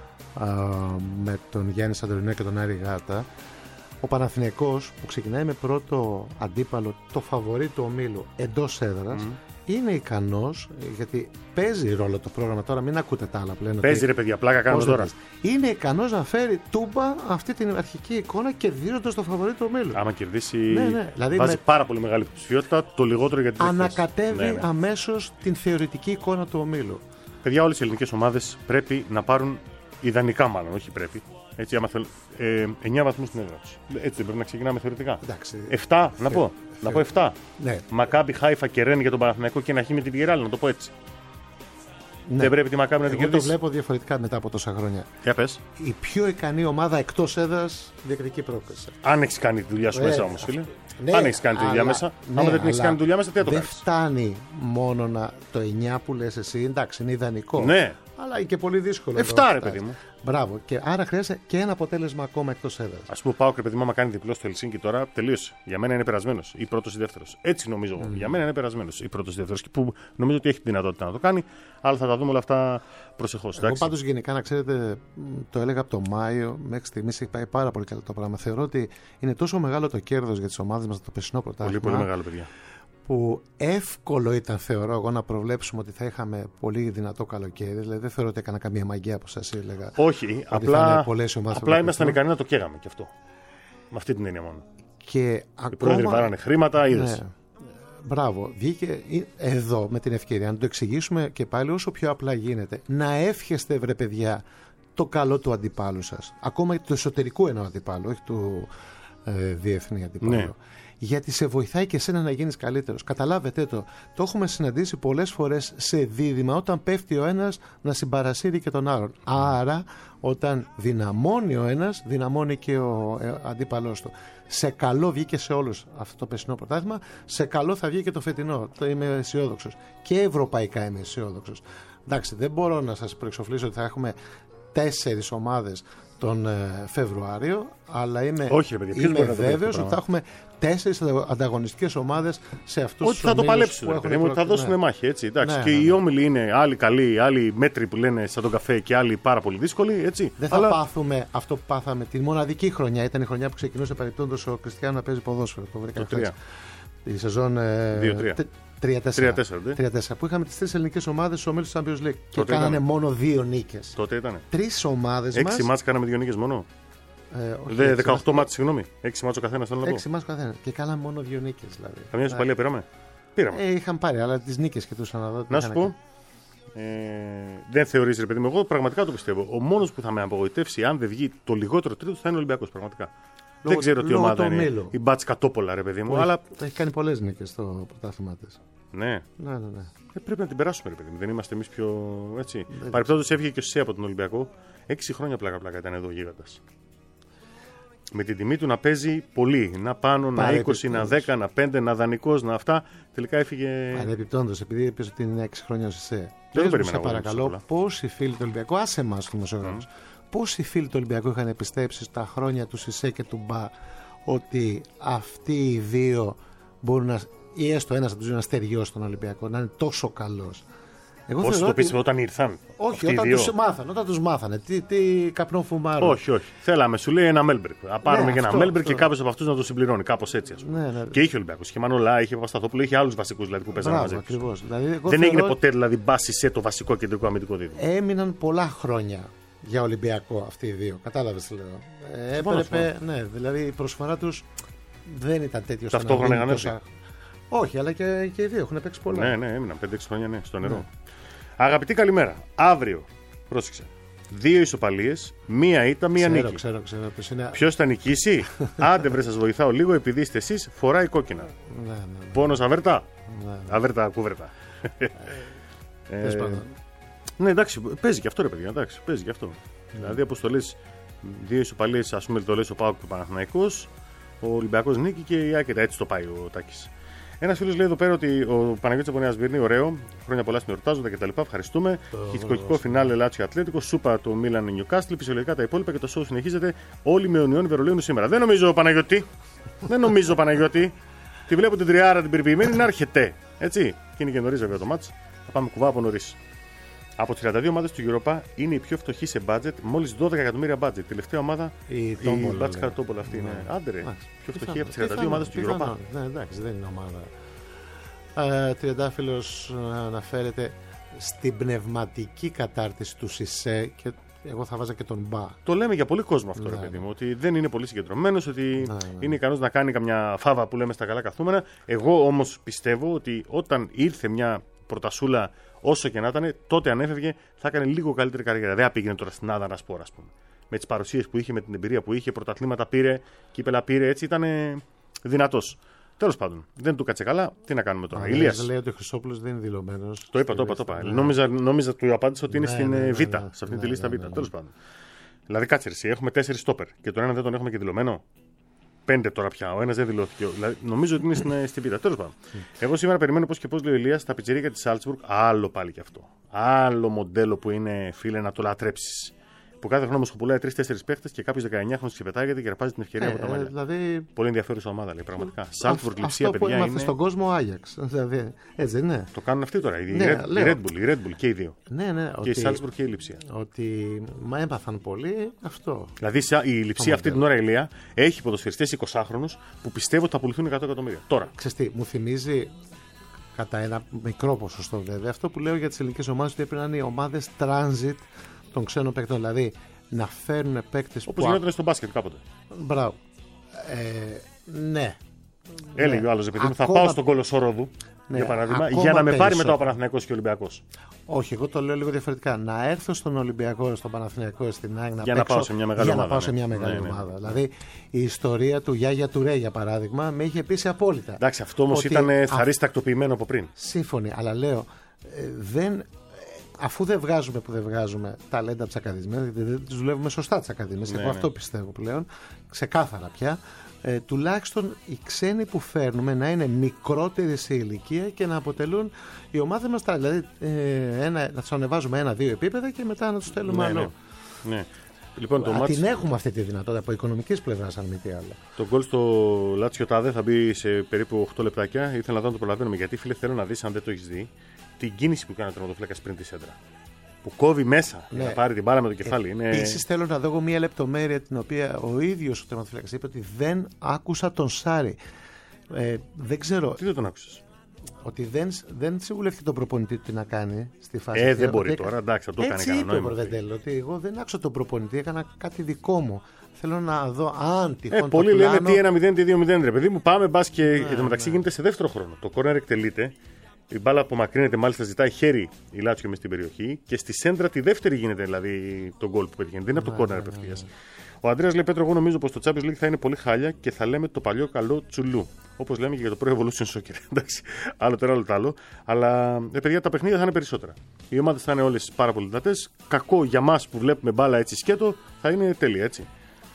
Uh, με τον Γιάννη Σαντορινό και τον Άρη Γάτα, ο Παναθηναϊκός που ξεκινάει με πρώτο αντίπαλο το φαβορί του ομίλου εντός έδρας mm. είναι ικανός, γιατί παίζει ρόλο το πρόγραμμα τώρα, μην ακούτε τα άλλα πλέον. Παίζει ότι... ρε παιδιά, πλάκα κάνουμε τώρα. Είναι ικανός να φέρει τούμπα αυτή την αρχική εικόνα κερδίζοντας το φαβορί του ομίλου. Άμα κερδίσει, ναι, ναι. Δηλαδή βάζει με... πάρα πολύ μεγάλη ψηφιότητα, το λιγότερο για την ανακατεύει ναι, ναι. αμέσως την θεωρητική εικόνα του ομίλου. Παιδιά, όλες οι ελληνικές ομάδες πρέπει να πάρουν. Ιδανικά, μάλλον, όχι πρέπει. Έτσι, άμα θέλ, ε, εννιά βαθμούς στην έδρα τους. Έτσι δεν πρέπει να ξεκινάμε θεωρητικά. Εντάξει, επτά, θε, να πω. Θε, να πω επτά. Ναι. Μακάμπι, Χάιφα και Ρεν για τον Παναθηναϊκό και να χει με την Βιγεράλ, να το πω έτσι. Ναι. Δεν πρέπει τη Μακάμπι να την κερδίσει. Εγώ το βλέπω διαφορετικά μετά από τόσα χρόνια. Για πες. Η πιο ικανή ομάδα εκτός έδρας διακριτική πρόκληση. Αν έχεις κάνει τη δουλειά σου ε, μέσα όμως, φίλε. Ναι, αν έχεις κάνει τη δουλειά μέσα. Ναι, άμα δεν έχεις κάνει τη δουλειά μέσα, τι θα το κάνεις. Δεν φτάνει μόνο να, το εννιά που λες εσύ, εντάξει, είναι ιδανικό. Ναι. Αλλά είναι και πολύ δύσκολο. Εφτά, ρε παιδί μου. Μπράβο. Και άρα χρειάζεται και ένα αποτέλεσμα ακόμα εκτός έδρας. Ας πούμε, πάω και παιδί μου, άμα κάνει διπλό στο Ελσίνκι τώρα, τελείωσε. Για μένα είναι περασμένος. Ή πρώτος ή δεύτερος. Έτσι νομίζω εγώ. Mm. Για μένα είναι περασμένος. Ή πρώτος ή δεύτερος. Και που νομίζω ότι έχει τη δυνατότητα να το κάνει. Αλλά θα τα δούμε όλα αυτά προσεχώς. Εγώ πάντως γενικά, να ξέρετε, το έλεγα από τον Μάιο, μέχρι στιγμής έχει πάει πάρα πολύ καλά το πράγμα. Θεωρώ ότι είναι τόσο μεγάλο το κέρδος για τις ομάδες μας το περσινό πρωτάθλημα. Πολύ, πολύ μεγάλο, παιδιά. Που εύκολο ήταν, θεωρώ εγώ, να προβλέψουμε ότι θα είχαμε πολύ δυνατό καλοκαίρι. Δηλαδή, δεν θεωρώ ότι έκανα καμία μαγεία που σας έλεγα. Όχι, απλά, απλά ήμασταν ικανοί να το καίγαμε κι αυτό. Με αυτή την έννοια μόνο. Και οι ακόμα... πρόεδροι βάρανε χρήματα, είδες. Ναι. Μπράβο. Βγήκε εδώ με την ευκαιρία να το εξηγήσουμε και πάλι όσο πιο απλά γίνεται. Να εύχεστε, βρε παιδιά, το καλό του αντιπάλου σας. Ακόμα του εσωτερικού εννοώ αντιπάλου, όχι του ε, διεθνή αντιπάλου. Ναι. Γιατί σε βοηθάει και εσένα να γίνεις καλύτερος. Καταλάβετε το. Το έχουμε συναντήσει πολλές φορές σε δίδυμα όταν πέφτει ο ένας να συμπαρασύρει και τον άλλον. Άρα όταν δυναμώνει ο ένας, δυναμώνει και ο ε, αντίπαλός του. Σε καλό βγήκε σε όλους αυτό το περσινό πρωτάθλημα. Σε καλό θα βγει και το φετινό. Το είμαι αισιόδοξος. Και ευρωπαϊκά είμαι αισιόδοξος. Εντάξει, δεν μπορώ να σας προεξοφλήσω ότι θα έχουμε τέσσερις ομάδες τον ε, Φεβρουάριο, αλλά είμαι, Όχι, ρε παιδί, ποιος είμαι μπορεί να το πει αυτό βέβαιος το ότι θα έχουμε τέσσερις ανταγωνιστικές ομάδες σε αυτούς Ότι τους θα το ομίλους παλέψουν, που ρε έχουν παιδί μου, ότι θα προ- δώσουν ναι. μάχη. Έτσι, εντάξει. Ναι, και ναι, οι ναι. όμιλοι είναι άλλοι καλοί, άλλοι μέτροι που λένε σαν τον καφέ και άλλοι πάρα πολύ δύσκολοι. Έτσι. Δεν θα Αλλά πάθουμε αυτό που πάθαμε τη μοναδική χρονιά. Ήταν η χρονιά που ξεκινούσε παρεπτόντως ο Κριστιάνο να παίζει ποδόσφαιρο. Το βρήκα Το χθες. τρία. Η σεζόν Δύο τρία. τρία τέσσερα. τρία τέσσερα, ναι. τρία τέσσερα. Που είχαμε τις τρεις ελληνικές ομάδες στους ομίλους του Champions League. Και Τότε κάνανε ήταν. μόνο δύο νίκες. τότε ήταν. Τρεις ομάδες μας. Έξι μάτς κάναμε δύο νίκες μόνο. ε, όχι, Δε, έξι δεκαοκτώ μάτς, συγγνώμη. Έξι μάτς ο καθένας, θέλω να πω. Έξι μάτς καθένα. Και κάναμε μόνο δύο νίκες δηλαδή. Καμιά ισοπαλία πήραμε. Πήραμε. Ε, είχαν πάρει, αλλά τις νίκες κοιτούσαν να δω. τι Να σου είχαν πω. Ε, δεν θεωρείς, ρε παιδί μου, εγώ πραγματικά το πιστεύω. Ο μόνος που θα με απογοητεύσει, αν δεν βγει το λιγότερο τρίτο, θα είναι ο Ολυμπιακός. Πραγματικά. δεν ξέρω τι λόγω ομάδα του είναι. ομίλου. Η Μπάτς Κατόπολα, ρε παιδί μου. κάνει. Αλλά Έχει κάνει πολλές νίκες στο πρωτάθλημά της. ναι. Ναι, ναι, ναι. Ε, πρέπει να την περάσουμε, ρε παιδί μου. Δεν είμαστε εμείς πιο έτσι. Παρεπτόντως έφυγε και ο Σέ από τον Ολυμπιακό. Έξι χρόνια πλάκα-πλάκα ήταν εδώ ο γίγαντας. Με την τιμή του να παίζει πολύ. Να πάνω, να είκοσι, να δέκα, να πέντε, να δανεικός, να αυτά. Τελικά έφυγε. Παρεπιπτόντως, επειδή είπες ότι είναι έξι χρόνια ο ΣΕ. το Πες μου, περίμενα σε εγώ, παρακαλώ, τόσο πόσοι φίλοι του Ολυμπιακού, άσε εμάς τους δημοσιογράφους, πόσοι φίλοι του Ολυμπιακού είχαν πιστέψει στα χρόνια του ΣΥΣΕ και του Μπα ότι αυτοί οι δύο μπορούν να, ή έστω ένας από τους δύο να στεριώσει τον Ολυμπιακό, να είναι τόσο καλός. Εγώ Όσοι θεωρώ το ότι- πίστευε όταν ήρθαν. Όχι, αυτοί οι όταν δύο. τους μάθανε, όταν τους μάθανε. Τι, τι καπνό φουμάρουν. Όχι, όχι. Θέλαμε, σου λέει ένα Μέλμπερκ. Να πάρουμε Ναι, και ένα αυτό, Μέλμπερκ και αυτό. κάποιο από αυτού να το συμπληρώνει. Κάπως έτσι, ας πούμε. Ναι, ναι. Και είχε ο Ολυμπιακός. Είχε Μανολά, είχε Παπασταθόπουλο, είχε άλλους βασικούς δηλαδή, που παίζανε Μπράβο, μαζί τους. ακριβώς. Δηλαδή, εγώ Δεν θεωρώ έγινε ότι ποτέ δηλαδή μπάση σε το βασικό κεντρικό αμυντικό δίδυμο. έμειναν πολλά χρόνια για Ολυμπιακό αυτοί οι δύο. Κατάλαβες τι λέω. Ε, Συμφωνώ, έπρεπε, ναι, δηλαδή η προσφορά τους δεν ήταν τέτοιο. ώστε να Ταυτόχρονα δίνουν είχαν τόσα- Όχι, αλλά και, και οι δύο έχουν παίξει πολλά. Ναι, ναι, έμειναν πέντε έξι χρόνια ναι, στο νερό. Αγαπητοί, καλημέρα. Αύριο, πρόσεξε. Δύο ισοπαλίες, μία ήττα, μία ξέρω, νίκη. ξέρω, ξέρω, ποιος είναι. Ποιος θα νικήσει? Άντε βρε, σας βοηθάω λίγο επειδή είστε εσείς, φοράει κόκκινα. Ναι, ναι, Πόνος αβέρτα. ναι, ναι. Αβέρτα, κούβερτα. Τέλος πάντων. Ναι, εντάξει, παίζει και αυτό ρε παιδιά. Εντάξει, παίζει και αυτό. Δηλαδή, όπως το λες, δύο ισοπαλίες, ας πούμε, το λες ο Πάοκ και ο Παναθηναϊκός, ο Ολυμπιακός νίκη και η Άκετα. Έτσι το πάει ο Τάκης. Ένας φίλος λέει εδώ πέρα ότι ο Παναγιώτης από Νέα Σμύρνη, ωραίο, χρόνια πολλά στην εορτάζοντα κτλ. Ευχαριστούμε. Χιτσκοκικό φινάλε Λάτσιο Ατλέτικο, σούπα το Μίλαν Νιουκάστλ, φυσιολογικά τα υπόλοιπα και το show συνεχίζεται. Όλοι με ονειών Βερολίνου σήμερα. Δεν νομίζω, Παναγιώτη. Δεν νομίζω, Παναγιώτη. Τη βλέπω την τριάρα την περιποιημένη να έρχεται. Έτσι. Και είναι και νωρίς βέβαια το μάτς. Θα πάμε κουβά από νωρίς. Από τις τριάντα δύο ομάδες του Europa είναι η πιο φτωχή σε budget, μόλις δώδεκα εκατομμύρια budget. Τελευταία ομάδα Η η Τόμολα, Μπάτς λέει. Τόπολα αυτή είναι. Ναι. Άντε ρε. Εντάξει, Πιο φτωχή πιθανό, από τις τριάντα δύο πιθανό, ομάδες του Europa. πιθανό. Ναι, εντάξει, δεν είναι ομάδα. Ε, Τριαντάφυλλος αναφέρεται στην πνευματική κατάρτιση του ΣΥΣΕ και εγώ θα βάζα και τον Μπα. Το λέμε για πολύ κόσμο αυτό, ρε Ναι, παιδί μου. Ότι δεν είναι πολύ συγκεντρωμένο, ότι ναι. είναι ικανός να κάνει καμιά φάβα που λέμε στα καλά καθούμενα. Εγώ όμως πιστεύω ότι όταν ήρθε μια πρωτασούλα, όσο και να ήταν, τότε αν έφευγε θα έκανε λίγο καλύτερη καριέρα. Δεν πήγαινε τώρα στην Άδανα Σπορ, ας πούμε. Με τις παρουσίες που είχε, με την εμπειρία που είχε, πρωταθλήματα πήρε, κύπελα πήρε, έτσι ήταν δυνατός. Τέλος πάντων, δεν του κάτσε καλά. Τι να κάνουμε τώρα. Ηλίας. Λέει ότι ο Χρυσόπουλος δεν είναι δηλωμένος. Το είπα, το είπα, το είπα. Νόμιζα, νόμιζα του απάντησα ότι είναι Ναι, στην ναι, ε, ναι, Β, ναι. σε αυτήν Ναι, τη λίστα ναι, Β. ναι, ναι. Τέλος πάντων. Δηλαδή, κάτσε εσύ, έχουμε τέσσερις στόπερ και τον ένα δεν τον έχουμε και δηλωμένο. Πέντε τώρα πια. Ο ένας δεν δηλώθηκε. Δηλαδή, νομίζω ότι είναι στην, ε, στην Β. Τέλος πάντων. Εγώ σήμερα περιμένω πώς και πώς λέει ο Ηλίας στα πιτσιρίκια της Σάλτσμπουργκ. Άλλο πάλι κι αυτό. Άλλο μοντέλο που είναι, φίλε, να το λατρέψεις. Που κάθε χρόνο μου πουλάει τρεις-τέσσερις παίχτες και κάποιος δεκαεννιάχρονος ξεπετάγεται και αρπάζει την ευκαιρία από τα Ε, μάτια. δηλαδή, Πολύ ενδιαφέρουσα ομάδα, λέει πραγματικά. Σάλτσμπουργκ, λειψία, αυτό που παιδιά. έμαθε Είναι... στον κόσμο Άγιαξ. Δηλαδή, έτσι δεν είναι. Το κάνουν αυτοί τώρα. Η, Ναι, Red, η λέω. Red Bull, η Red Bull και οι δύο. Ναι, ναι. Και η Σάλτσμπουργκ και η λειψία. Ότι μα έμαθαν πολύ αυτό. Δηλαδή η λειψία αυτή την ώρα, Ηλία, έχει ποδοσφαιριστές εικοσάχρονους που πιστεύω ότι θα πουληθούν εκατό εκατομμύρια. Τώρα. Ξέρεις τι, μου θυμίζει κατά ένα μικρό ποσοστό βέβαια αυτό που λέω για τις ελληνικές ομάδες ότι έπρεπε να είναι οι ομάδες transit των ξένων παίκτων. Δηλαδή να φέρουν παίκτες Όπως που. γινόταν στο μπάσκετ κάποτε. Μπράβο. Ε, ναι. Έλεγε Ναι. ο άλλος, επειδή μου, θα Ακόμα- πάω στον Κολοσσόροδο, Ναι, για παράδειγμα, ακόμα για να με πάρει περισσότερο. μετά ο Παναθηναϊκός και ο Ολυμπιακός. Όχι, εγώ το λέω λίγο διαφορετικά. Να έρθω στον Ολυμπιακό, στον Παναθηναϊκό, στην ΑΕΚ να Για να παίξω, πάω σε μια μεγάλη για ομάδα, να πάω σε ναι. μια μεγάλη Ναι, ναι. ομάδα. Δηλαδή η ιστορία του Γιάγια Τουρέ, για παράδειγμα, με είχε πείσει απόλυτα. Εντάξει, αυτό όμως Ότι ήταν α- θαρής τακτοποιημένο από πριν. Σύμφωνοι, αλλά λέω, ε, δεν, ε, αφού δεν βγάζουμε που δεν βγάζουμε ταλέντα από τις ακαδημίες, γιατί δεν τους δουλεύουμε σωστά τις ακαδημίες, Ναι, εγώ ναι. αυτό πιστεύω πλέον, ξεκάθαρα πια, ε, τουλάχιστον οι ξένοι που φέρνουμε να είναι μικρότεροι σε ηλικία και να αποτελούν η ομάδα μας, τα- δηλαδή ε, ένα, να τους ανεβάζουμε ένα-δύο επίπεδα και μετά να τους στέλνουμε Ναι, άλλο. ναι. Ναι. Λοιπόν, το Α, μάτς, την έχουμε αυτή τη δυνατότητα από οικονομικής πλευράς, αν μη τι άλλο. το γκολ στο Λάτσιο Τάδε θα μπει σε περίπου οκτώ λεπτάκια. Ήθελα να το προλαβαίνουμε γιατί, φίλε, θέλω να δεις, αν δεν το έχεις δει, την κίνηση που κάνει ο τερματοφύλακας πριν τη σέντρα. Που κόβει μέσα Ναι. για να πάρει την μπάλα με το κεφάλι. Είναι... Επίσης θέλω να δω εγώ μία λεπτομέρεια την οποία ο ίδιος ο τερματοφύλακας είπε ότι δεν άκουσα τον Σάρι. Ε, δεν ξέρω, Τι δεν τον άκουσες? ότι δεν, δεν συμβουλεύτηκε τον προπονητή του τι να κάνει στη φάση. Ε, αυτή. δεν μπορεί Ότι τώρα, εντάξει, θα το έκανε έτσι κανένα είπε ο νόημα. Προβεντέλ, ότι εγώ δεν άκουσα τον προπονητή, έκανα κάτι δικό μου. Θέλω να δω αν τυχόν. Ε, το πολλοί λένε πλάνο... τι ένα μηδέν, τι δύο μηδέν, ρε παιδί μου. Πάμε μπας και Ναι, εν τω μεταξύ ναι. γίνεται σε δεύτερο χρόνο. Το κόρνερ εκτελείται. Η μπάλα απομακρύνεται, μάλιστα ζητάει χέρι η Λάτσιο μες στην περιοχή. Και στη σέντρα τη δεύτερη γίνεται δηλαδή το γκολ που πετυχαίνει. Δεν είναι από το κόρνερ απευθείας. Ο Ανδρέας λέει: Πέτρο, εγώ νομίζω πως το Champions League θα είναι πολύ χάλια και θα λέμε το παλιό καλό τσουλού. Όπως λέμε και για το Pro Evolution Soccer. Εντάξει, άλλο το άλλο το άλλο. Αλλά ε, παιδιά, τα παιχνίδια θα είναι περισσότερα. Οι ομάδες θα είναι όλες πάρα πολύ δυνατές. Κακό για μας που βλέπουμε μπάλα έτσι σκέτο θα είναι τέλεια, έτσι.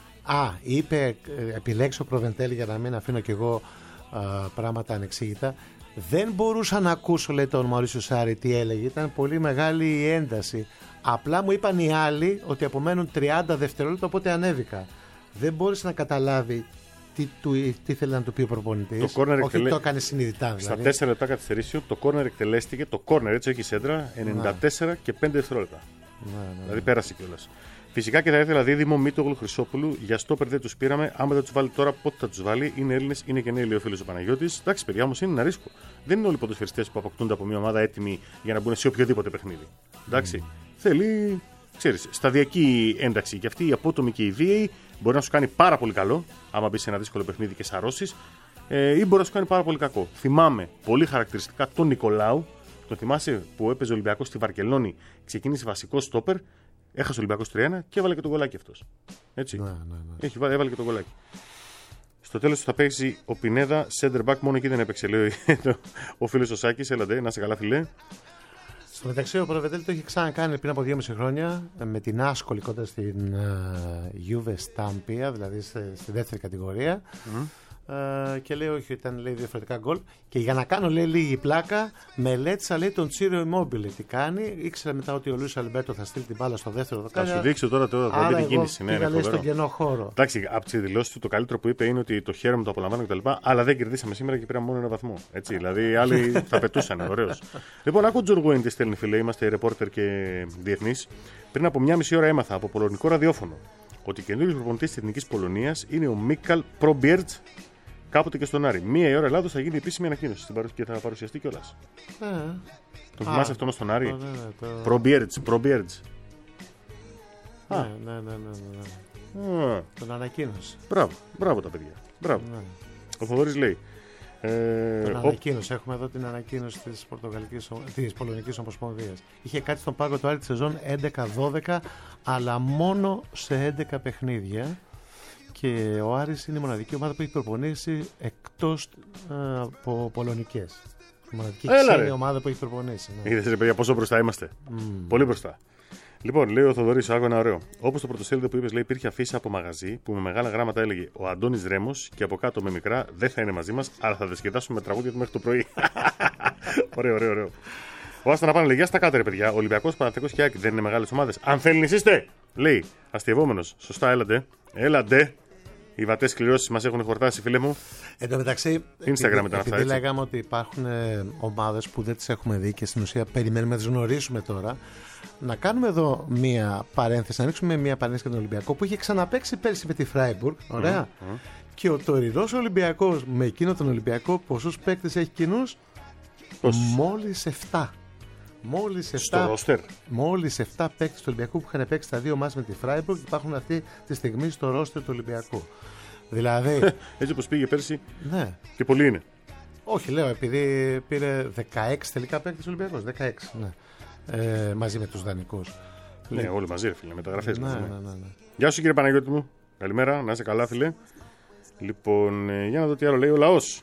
Α, είπε, ε, επιλέξει ο Προβεντέλ για να μην αφήνω κι εγώ α, πράγματα ανεξήγητα. Δεν μπορούσα να ακούσω, λέει, τον Μαουρίσιο Σάρι τι έλεγε. Ήταν πολύ μεγάλη η ένταση. Απλά μου είπαν οι άλλοι ότι απομένουν τριάντα δευτερόλεπτα, οπότε ανέβηκα. Δεν μπόρεσε να καταλάβει τι, του, τι θέλει να του πει ο προπονητής. Το corner Όχι, εκτελέ- το έκανε συνειδητά. Δηλαδή. Στα τέσσερα λεπτά καθυστερήσεων το κόρνερ εκτελέστηκε. Το κόρνερ, έτσι, όχι η σέντρα, ενενήντα τέσσερα και πέντε δευτερόλεπτα. Ναι, ναι. Δηλαδή πέρασε κιόλας. Φυσικά και θα ήθελα δίδυμο Μίτογλου Χρυσόπουλου. Για στόπερ δεν του πήραμε. Άμα δεν του βάλει τώρα, πότε θα του βάλει? Είναι Έλληνες, είναι και νέοι, λέει ο φίλος ο Παναγιώτης. Εντάξει, παιδιά, όμως είναι ένα ρίσκο. Δεν είναι όλοι οι ποδοσφαιριστές που αποκτούνται από μια ομάδα έτοιμοι για να μπουν σε οποιοδήποτε παιχνίδι. Εντάξει. Mm. Θέλει, ξέρεις, σταδιακή ένταξη. Και αυτή η απότομη και η βίαιη μπορεί να σου κάνει πάρα πολύ καλό, άμα μπει σε ένα δύσκολο παιχνίδι και σαρώσεις, ε, ή μπορεί να σου κάνει πάρα πολύ κακό. Θυμάμαι πολύ χαρακτηριστικά τον Νικολάου. Το θυμάσαι που έπαιζε ο Ολυμπιακός στη Βαρκελόνη, ξεκίνησε βασικό στόπερ. Έχασε ο Ολυμπιακός τρία ένα και έβαλε και τον γκολάκι αυτός. Έτσι. Ναι, ναι, ναι. Έχει βάλει, έβαλε και τον γκολάκι. Στο τέλος θα παίξει ο Πινέδα, center back, μόνο εκεί δεν έπαιξε, λέει ο φίλος ο Σάκης. Έλατε, να σε καλά, φιλέ. Στο μεταξύ, ο Προβεντέλ το είχε ξανακάνει πριν από δυόμιση χρόνια με την Άσκολη κοντά στην Juve Stampia, δηλαδή στη, στη δεύτερη κατηγορία. Mm. Uh, και λέει όχι, ήταν, λέει, διαφορετικά γκολ. Και για να κάνω, λέει, λίγη πλάκα, μελέτησα, λέει, τον Τσίριο Immobile τι κάνει. Ήξερα μετά ότι ο Λουίς Αλμπέρτο θα στείλει την μπάλα στο δεύτερο δοκάρι. Θα σου δείξω τώρα το Άρα την κίνηση. Ναι, πήγα, λέει, στον κενό χώρο. Εντάξει, από τις δηλώσεις του το καλύτερο που είπε είναι ότι το χαίρομαι, το απολαμβάνω κτλ. Αλλά δεν κερδίσαμε σήμερα και πήραμε μόνο ένα βαθμό. Έτσι, δηλαδή άλλοι θα πετούσαν. Ωραίος. Λοιπόν, άκου Τζον Γουέιν τι στέλνει, φίλε. Είμαστε ρεπόρτερ και διεθνής. Πριν από μια μισή ώρα έμαθα από πολωνικό ραδιόφωνο ότι καινούριο προπονητής της Εθνικής Πολωνίας είναι ο Μίκαλ Προμπιέρτς. Κάποτε και στον Άρη. Μία η ώρα Ελλάδος θα γίνει επίσημη ανακοίνωση και θα παρουσιαστεί κιόλας. Ε, Τον θυμάσαι αυτόν στον Άρη? ναι, ναι, το... Προμπιέρτς, Προμπιέρτς. ναι, ναι, ναι, ναι, ναι, ναι. Α, Τον ανακοίνωσε. μπράβο, μπράβο τα παιδιά. Μπράβο. Ναι. Ο Θοδωρής λέει. Ε, Τον ο- ανακοίνωσε. Έχουμε εδώ την ανακοίνωση της, Πορτογαλικής, της Πολωνικής Ομοσπονδίας. Είχε κάτι στον πάγκο του Άρη τη σεζόν έντεκα δώδεκα, αλλά μόνο σε έντεκα παιχνίδια. Και ο Άρης είναι η μοναδική ομάδα που έχει προπονήσει εκτός ε, από πολωνικές. Η μοναδική Έλα, ξένη ρε. ομάδα που έχει προπονήσει. Ναι. Είδες, ρε παιδιά, πόσο μπροστά είμαστε. Mm. Πολύ μπροστά. Λοιπόν, λέει ο Θοδωρής, άκου ένα ωραίο. Όπως το πρωτοσέλιδο που είπες, λέει, υπήρχε αφίσα από μαγαζί που με μεγάλα γράμματα έλεγε ο Αντώνης Ρέμος και από κάτω με μικρά δεν θα είναι μαζί μας, αλλά θα διασκεδάσουμε με τραγούδια του μέχρι το πρωί. Ωραίο, ωραίο, ωραίο. Ο Άστα να πάνε, λέει, γεια στα κάτω, ρε παιδιά. Ολυμπιακός, Παναθηναϊκός και Άκη δεν είναι μεγάλες ομάδες. Αν θέλει είστε, λέει, αστειευόμενος. Σωστά, έλατε. Έλατε. Οι βατές κληρώσεις μας έχουν χορτάσει, φίλε μου. Εν τω μεταξύ, Instagram επειδή, ήταν αυτά, επειδή έτσι. λέγαμε ότι υπάρχουν ε, ομάδες που δεν τις έχουμε δει και στην ουσία περιμένουμε να τις γνωρίσουμε τώρα, να κάνουμε εδώ μία παρένθεση, να ανοίξουμε μία παρένθεση για τον Ολυμπιακό που είχε ξαναπαίξει πέρσι με τη Φράιμπουργκ. Ωραία. Mm, mm. Και ο τωρινός Ολυμπιακός με εκείνο τον Ολυμπιακό, πόσους παίκτες έχει κοινούς? Μόλις επτά. Μόλις επτά, ρόστερ. μόλις επτά παίκτες του Ολυμπιακού που είχαν παίξει τα δύο μάτς με τη Φράιμπουργκ υπάρχουν αυτή τη στιγμή στο ρόστερ του Ολυμπιακού. Δηλαδή. Έτσι όπως πήγε πέρσι, Ναι. και πολλοί είναι. Όχι, λέω, επειδή πήρε δεκαέξι τελικά παίκτες Ολυμπιακός. δεκαέξι, ναι. Ε, μαζί με τους δανεικούς. Ναι, όλοι μαζί, ρε φίλε, μεταγραφές Ναι, μαζί. ναι, Ναι. ναι, ναι. Γεια σου, κύριε Παναγιώτη μου. Καλημέρα, να είσαι καλά, φίλε. Λοιπόν, ε, για να δω τι άλλο λέει ο λαός.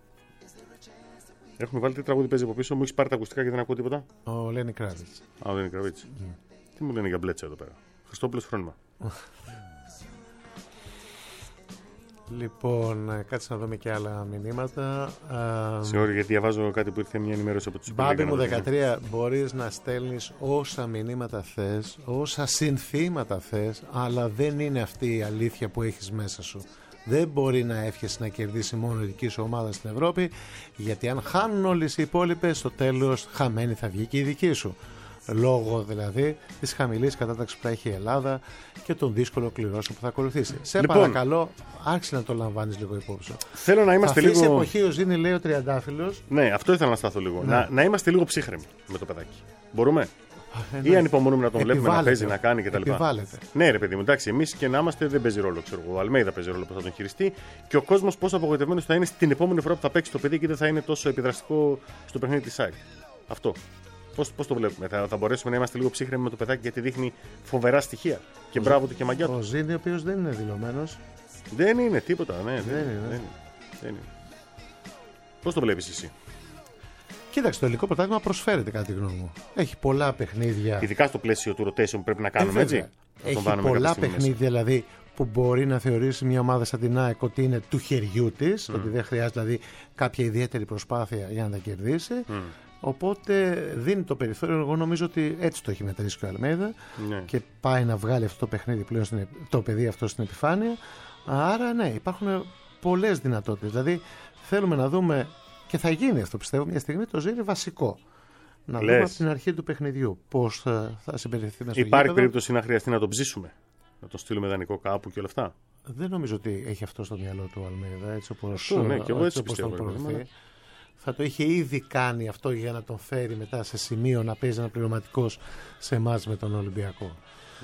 Έχουμε βάλει τι τραγούδι παίζει από πίσω. Μου έχει πάρει τα ακουστικά και δεν ακούω τίποτα. Ο Λένι Κράβιτς. Α, δεν είναι Κραβίτση. Mm. Τι μου λένε για μπλέτσα εδώ πέρα. Χριστόπουλος φρόνημα. Λοιπόν, κάτσε να δούμε και άλλα μηνύματα. Συγγνώμη, γιατί διαβάζω κάτι που ήρθε μια ενημέρωση από τους Μπάμπη μου δεκατρία, μπορείς να στέλνεις όσα μηνύματα θες, όσα συνθήματα θες, αλλά δεν είναι αυτή η αλήθεια που έχεις μέσα σου. Δεν μπορεί να εύχεσαι να κερδίσει μόνο η δική σου ομάδα στην Ευρώπη, γιατί αν χάνουν όλες οι υπόλοιπες, στο τέλος χαμένη θα βγει και η δική σου. Λόγω δηλαδή της χαμηλής κατάταξης που θα έχει η Ελλάδα και τον δύσκολο κληρώσιο που θα ακολουθήσει. Σε λοιπόν, παρακαλώ, άρχισε να το λαμβάνεις λίγο υπόψη. Θέλω να είμαστε αυτή λίγο. Αυτή εποχή ο Ζήνη λέει ο Τριαντάφυλλος. Ναι, αυτό ήθελα να στάθω λίγο. Ναι. Να, να είμαστε λίγο ψύχρεμοι με το παιδάκι. Μπορούμε. Ε, ή ανυπομονούμε να τον βλέπουμε να παίζει, να κάνει κτλ. Επιβάλλεται. Ναι, ρε παιδί μου, εντάξει, εμείς και να είμαστε δεν παίζει ρόλο. Ξέρω εγώ. Ο Αλμέιδα παίζει ρόλο που θα τον χειριστεί και ο κόσμος πόσο απογοητευμένος θα είναι στην επόμενη φορά που θα παίξει το παιδί και δεν θα είναι τόσο επιδραστικό στο παιχνίδι της ΣΑΕΚ. Αυτό. Πώς, πώς το βλέπουμε, θα, θα μπορέσουμε να είμαστε λίγο ψύχρεμοι με το παιδάκι γιατί δείχνει φοβερά στοιχεία. Και ο μπράβο του και μαγιά του. Ο Ζήνη, ο οποίος δεν είναι δηλωμένος. Δεν είναι τίποτα, ναι. Δεν, δεν, είναι, δεν, είναι, δεν είναι. Πώς το βλέπεις εσύ? Κοίταξε, το ελληνικό πρωτάθλημα προσφέρεται κατά τη γνώμη μου. Έχει πολλά παιχνίδια. Ειδικά στο πλαίσιο του rotation που πρέπει να κάνουμε, ε, έτσι. Έχει πολλά παιχνίδια δηλαδή που μπορεί να θεωρήσει μια ομάδα σαν την ΑΕΚ ότι είναι του χεριού της, mm. ότι δεν χρειάζεται δηλαδή κάποια ιδιαίτερη προσπάθεια για να τα κερδίσει. Mm. Οπότε δίνει το περιθώριο. Εγώ νομίζω ότι έτσι το έχει μετρήσει και ο Αλμέιδα ναι. και πάει να βγάλει αυτό το παιχνίδι πλέον, στην, το παιδί αυτό στην επιφάνεια. Άρα ναι, υπάρχουν πολλές δυνατότητες. Δηλαδή θέλουμε να δούμε, και θα γίνει αυτό πιστεύω μια στιγμή, το Ζήνη βασικό. Να Λες. δούμε από την αρχή του παιχνιδιού πώς θα, θα συμπεριφερθεί μέσα στο Υπάρχει γήπεδο. περίπτωση να χρειαστεί να τον ψήσουμε, να τον στείλουμε δανεικό κάπου και όλα αυτά? Δεν νομίζω ότι έχει αυτό στο μυαλό του Αλμέιδα, έτσι όπως, ναι, και εγώ έτσι όπως πιστεύω, τον προωθεί. Θα το είχε ήδη κάνει αυτό για να τον φέρει μετά σε σημείο να παίζει ένα πληρωματικός σε εμάς με τον Ολυμπιακό.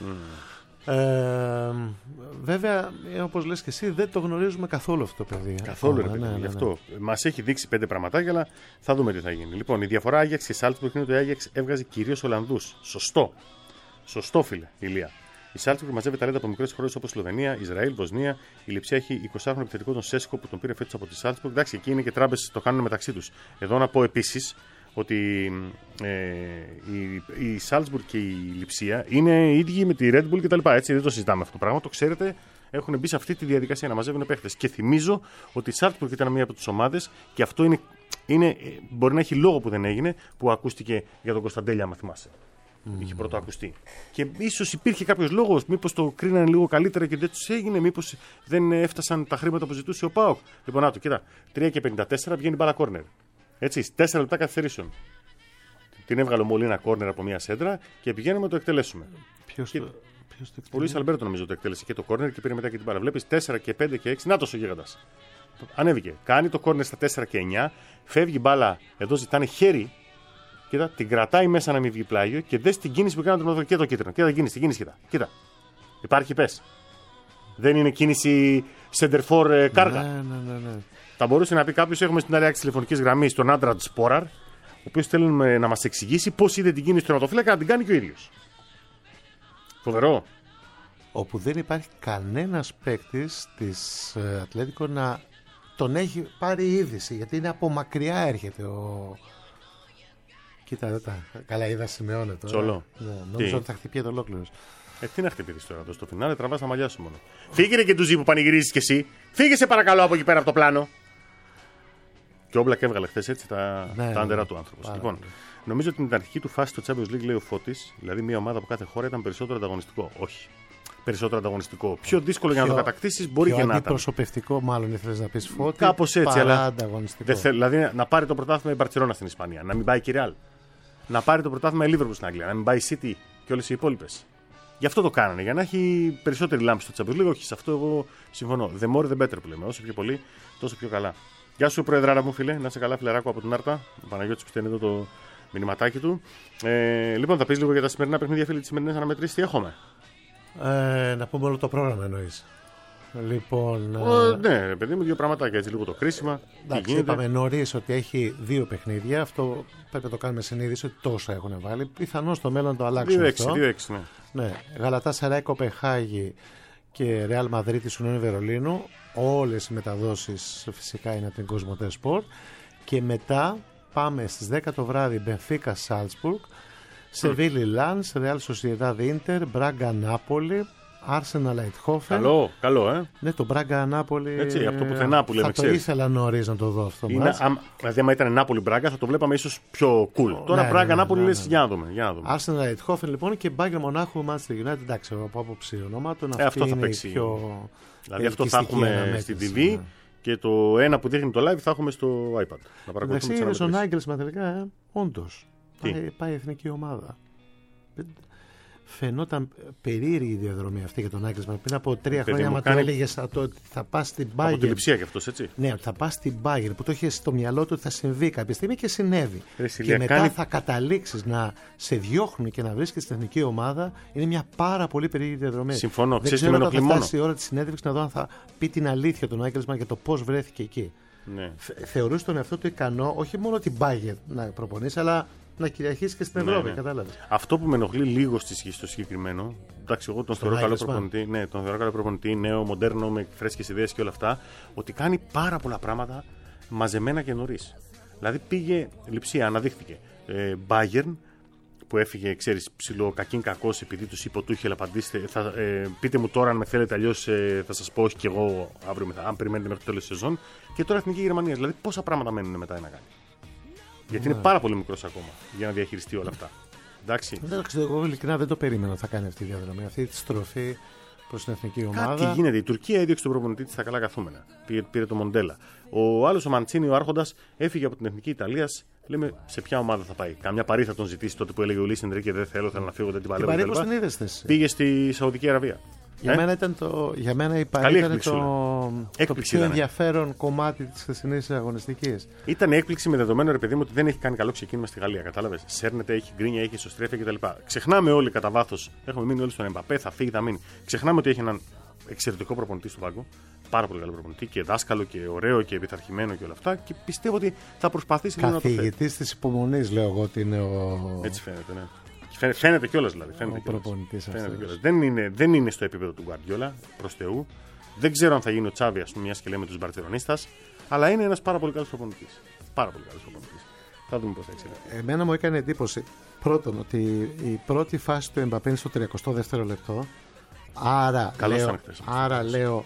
Mm. Ε, βέβαια, όπως λες και εσύ, δεν το γνωρίζουμε καθόλου αυτό το παιδί. Καθόλου, oh, ρε παιδί, ναι, ναι, γι' ναι. αυτό. Μας έχει δείξει πέντε πραγματάκια, αλλά θα δούμε τι θα γίνει. Λοιπόν, η διαφορά Άγιαξ και Σάλτσμπουργκ είναι ότι ο Άγιαξ έβγαζε κυρίως Ολλανδούς. Σωστό. Σωστό, φίλε, Ηλία. Η Σάλτσμπουργκ μαζεύει ταλέντα από μικρές χώρες όπως Σλοβενία, Ισραήλ, Βοσνία. Η Λειψία έχει εικοσάχρονο επιθετικό τον Σέσκο που τον πήρε φέτος από τη Σάλτσμπουργκ. Εντάξει, εκεί είναι και τράμπες, το κάνουν μεταξύ τους. Εδώ να πω επίσης ότι ε, η, η Σάλτσμπουργκ και η Λειψία είναι ίδιοι με τη Red Bull κτλ. Έτσι, δεν το συζητάμε αυτό το πράγμα. Το ξέρετε, έχουν μπει σε αυτή τη διαδικασία να μαζεύουν παίχτες. Και θυμίζω ότι η Σάλτσμπουργκ ήταν μία από τις ομάδες και αυτό είναι, είναι, μπορεί να έχει λόγο που δεν έγινε, που ακούστηκε για τον Κωνσταντέλια, άμα θυμάσαι. Mm. Είχε πρώτο ακουστεί. Και ίσως υπήρχε κάποιος λόγος, μήπως το κρίνανε λίγο καλύτερα και δεν τους έγινε, μήπως δεν έφτασαν τα χρήματα που ζητούσε ο ΠΑΟΚ. Λοιπόν, άτο, κοίτα, τρία και πενήντα τέσσερα βγαίνει μπάλα κόρνερ. Έτσι, τέσσερα λεπτά καθυστερήσεων. Την έβγαλε ο Μολίνα κόρνερ από μια σέντρα και πηγαίνουμε να το εκτελέσουμε. Ποιος και... το, ποιος το ο Λουίς Αλμπέρτο νομίζω το εκτέλεσε και το κόρνερ και πήρε μετά και την μπάλα. Βλέπεις τέσσερα και πέντε και έξι, να τόσο γίγαντας. Ανέβηκε. Κάνει το κόρνερ στα τέσσερα και εννιά, φεύγει μπάλα, εδώ ζητάνε χέρι. Κοίτα, την κρατάει μέσα να μην βγει πλάγιο και δες την κίνηση που κάνει τον και το κίτρινο. Κοίτα, την κίνηση, την κίνηση, κοίτα. Κοίτα. Υπάρχει, πες. Δεν είναι κίνηση σεντερφόρ ε, κάργα. Ναι, ναι, ναι, ναι. Θα μπορούσε να πει κάποιος: έχουμε στην άλλη άκρη τηλεφωνικής γραμμής τον Άντρατ Σπόραρ, ο οποίος θέλει να μας εξηγήσει πώς είδε την κίνηση του τερματοφύλακα να την κάνει και ο ίδιος. Φοβερό. Όπου δεν υπάρχει κανένας παίκτης της ε, Ατλέτικο να τον έχει πάρει είδηση, γιατί είναι από μακριά έρχεται ο. Κοίτα, δεν τα. Καλά, είδα, σημειώνεται. Τσολό. Ναι, νόμιζα ότι θα χτυπιέται ολόκληρο. Ε, τι να χτυπήσει τώρα εδώ στο φινάλε, τραβά τα μαλλιά σου μόνο. Φύγε ρε και του ζει που πανηγυρίζει κι εσύ. Φύγε σε παρακαλώ από εκεί πέρα από το πλάνο. Και ο Όμπλακ έβγαλε χθε έτσι τα, ναι, τα άντερά ναι, του άνθρωπο. Λοιπόν, νομίζω ότι την αρχική του φάση στο Champions League, λέει ο Φώτης, δηλαδή μια ομάδα από κάθε χώρα ήταν περισσότερο ανταγωνιστικό. Όχι. Περισσότερο ανταγωνιστικό. Πιο δύσκολο πιο, για να το κατακτήσει μπορεί και να ήταν. Αντιπροσωπευτικό, μάλλον ήθελε να πει Φώτη. Κάπως έτσι, αλλά. Ανταγωνιστικό. Θέλ, δηλαδή να πάρει το πρωτάθλημα η Μπαρτσελόνα στην Ισπανία, να μην πάει η Real. Να πάρει το πρωτάθλημα η Liverpool στην Αγγλία, να μην πάει η City και όλες οι υπόλοιπες. Γι' αυτό το κάνανε, για να έχει περισσότερη λάμψη στο Champions League. Όχι, σε αυτό εγώ συμφωνώ. The more the better που λέμε. Όσο πιο πολύ, τόσο πιο καλά. Γεια σου, Προεδράρα μου, φίλε. Να είσαι καλά, φιλαράκο από την Άρτα. Ο Παναγιώτης που στέλνει εδώ το μηνυματάκι του. Ε, λοιπόν, θα πει λίγο για τα σημερινά παιχνίδια, φίλοι, τις σημερινές αναμετρήσεις. Τι έχουμε. Ε, να πούμε όλο το πρόγραμμα εννοείς. Λοιπόν. Ε, ναι, παιδί μου, δύο πραγματάκια έτσι, λίγο το κρίσιμα. Εντάξει, είπαμε νωρίς ότι έχει δύο παιχνίδια. Αυτό πρέπει να το κάνουμε συνείδηση ότι τόσα έχουν βάλει. Πιθανώς στο μέλλον το αλλάξουν. δύο έξι, δύο έξι, ναι. Ναι. Γαλατάσαράι Κοπενχάγη και Ρεάλ Μαδρίτης Ουνιών Βερολίνου. Όλες οι μεταδόσεις φυσικά είναι από την Κοσμοτέ Sport. Και μετά πάμε στις δέκα το βράδυ Μπενφίκα Σάλτσμπουργκ, Σεβίλη Λανς, Ρεάλ Σοσιεδάδ Ίντερ, Μπράγκα Νάπολη. Arsenal Eindhoven. Καλό, καλό, ε. Ναι, το Μπράγκα Νάπολη. Έτσι, από το πουθενά που λέμε, θα το ξέρεις. ήθελα νωρίς να το δω αυτό. Είναι, αμ, δηλαδή, άμα ήταν Νάπολη Μπράγκα, θα το βλέπαμε ίσως πιο cool. Τώρα ναι, Μπράγκα ναι, Νάπολη ναι, λες, ναι. για να δούμε. Για να δούμε. Arsenal Eindhoven λοιπόν και Bayern Μονάχου Manchester United. Εντάξει, από άποψη ονομάτων Ε, αυτή αυτό θα είναι παίξει. η πιο. Δηλαδή αυτό θα ελκυστική έχουμε αναμέτρηση, στην τι βι ναι. και το ένα που δείχνει το live θα έχουμε στο iPad. Να παρακολουθούμε Εντάξει, τις είδες ο αναμετρήσεις. Νάγκελσμαν τελικά, ε, όντως. Τι? Πάει, πάει η εθνική ομάδα. Φαινόταν περίεργη η διαδρομή αυτή για τον Νάγκελσμαν. Πριν από τρία Παιδί χρόνια, μου, άμα κάνει- του έλεγε ότι θα πα στην Από τη Bayern. λειψία κι αυτός, έτσι. Ναι, ότι θα πα στην Bayern που το είχε στο μυαλό του ότι θα συμβεί κάποια στιγμή και συνέβη. Ρε Σιλία, και μετά κάνει- θα καταλήξει να σε διώχνουν και να βρίσκει στην εθνική ομάδα. Είναι μια πάρα πολύ περίεργη διαδρομή. Συμφωνώ. Δεν Ξέρεις τι ξέρω με όταν θα ενοχλεί μόνο. φτάσει η ώρα τη συνέντευξη να δω αν θα πει την αλήθεια τον Νάγκελσμαν για το πώ βρέθηκε εκεί. Ναι. Θε- Θεωρούσε τον εαυτό του ικανό όχι μόνο την Bayern να προπονήσει, αλλά να κυριαρχήσει και στην Ναι, Ευρώπη. ναι. Κατάλαβες. Αυτό που με ενοχλεί λίγο στη- στο συγκεκριμένο. Εντάξει, εγώ τον θεωρώ καλό Νάγκελσμαν. προπονητή. Ναι, τον θεωρώ καλό προπονητή, νέο, μοντέρνο, με φρέσκες ιδέες και όλα αυτά. Ότι κάνει πάρα πολλά πράγματα μαζεμένα και νωρίς. Δηλαδή πήγε λειψία, αναδείχθηκε. Ε, Bayern, που έφυγε, ξέρεις, ψηλό κακήν κακός επειδή τους είπε ο Τούχελ, απαντήστε, θα, ε, πείτε μου τώρα αν με θέλετε, αλλιώς ε, θα σας πω όχι και εγώ αύριο, μεθα- αν περιμένετε μέχρι το τέλος της σεζόν. Και τώρα εθνική Γερμανία. Δηλαδή πόσα πράγματα μένουν μετά να κάνει. Γιατί είναι πάρα πολύ μικρός ακόμα για να διαχειριστεί όλα αυτά. Εντάξει. Δεν ξέρω, εγώ ειλικρινά δεν το περίμενα ότι θα κάνει αυτή τη διαδρομή. Αυτή τη στροφή προς την εθνική ομάδα. Κάτι γίνεται. Η Τουρκία έδιωξε τον προπονητή της στα καλά καθούμενα. Πήρε, πήρε το Μοντέλα. Ο άλλος, ο Μαντσίνη, ο Άρχοντας, έφυγε από την εθνική Ιταλίας. Λέμε σε ποια ομάδα θα πάει. Καμιά Παρί θα τον ζητήσει τότε που έλεγε ο Λύση Ενρίκε δεν θέλω, θέλω να φύγω, δεν την Την παλεύω. Παρή πώς κτλ. την είδες θέση. Πήγε στη Σαουδική Αραβία. Για, Ε? μένα ήταν το, για μένα η Παρή Καλή ήταν έκπληξη, το, το Έκπληξη πιο ήτανε. ενδιαφέρον κομμάτι της χθεσινής αγωνιστικής. Ήταν έκπληξη με δεδομένο, ρε παιδί μου, ότι δεν έχει κάνει καλό ξεκίνημα στη Γαλλία. Κατάλαβε. Σέρνεται, έχει γκρίνια, έχει ισοστρέφεια κτλ. Ξεχνάμε όλοι κατά βάθος, έχουμε μείνει όλοι στον Εμπαπέ, θα φύγει, θα μείνει. Ξεχνάμε ότι έχει έναν εξαιρετικό προπονητή στον πάγκο. Πάρα πολύ καλό προπονητή και δάσκαλο και ωραίο και επιθαρχημένο και όλα αυτά. Και πιστεύω ότι θα προσπαθήσει λίγο να το φέρει. Καθηγητής της υπομονής λέω εγώ ότι είναι ο, Έτσι φαίνεται, ναι. Φαίνε- Φαίνεται κιόλα δηλαδή. Φαίνεται ο κιόλας. προπονητής Φαίνεται αυτός. κιόλας. Δεν, είναι, δεν είναι στο επίπεδο του Γκουαρδιόλα, προς Θεού. Δεν ξέρω αν θα γίνει ο Τσάβη, α πούμε, μια και λέμε του Μπαρτσελονίστα. Αλλά είναι ένα πάρα πολύ καλό προπονητή. Πάρα πολύ καλό προπονητή. Θα δούμε πώ θα εξελιχθεί. Εμένα μου έκανε εντύπωση πρώτον ότι η πρώτη φάση του Εμπαπέ είναι στο τριακοστό δεύτερο λεπτό. Άρα, Καλώς λέω, ήταν χθες. άρα λέω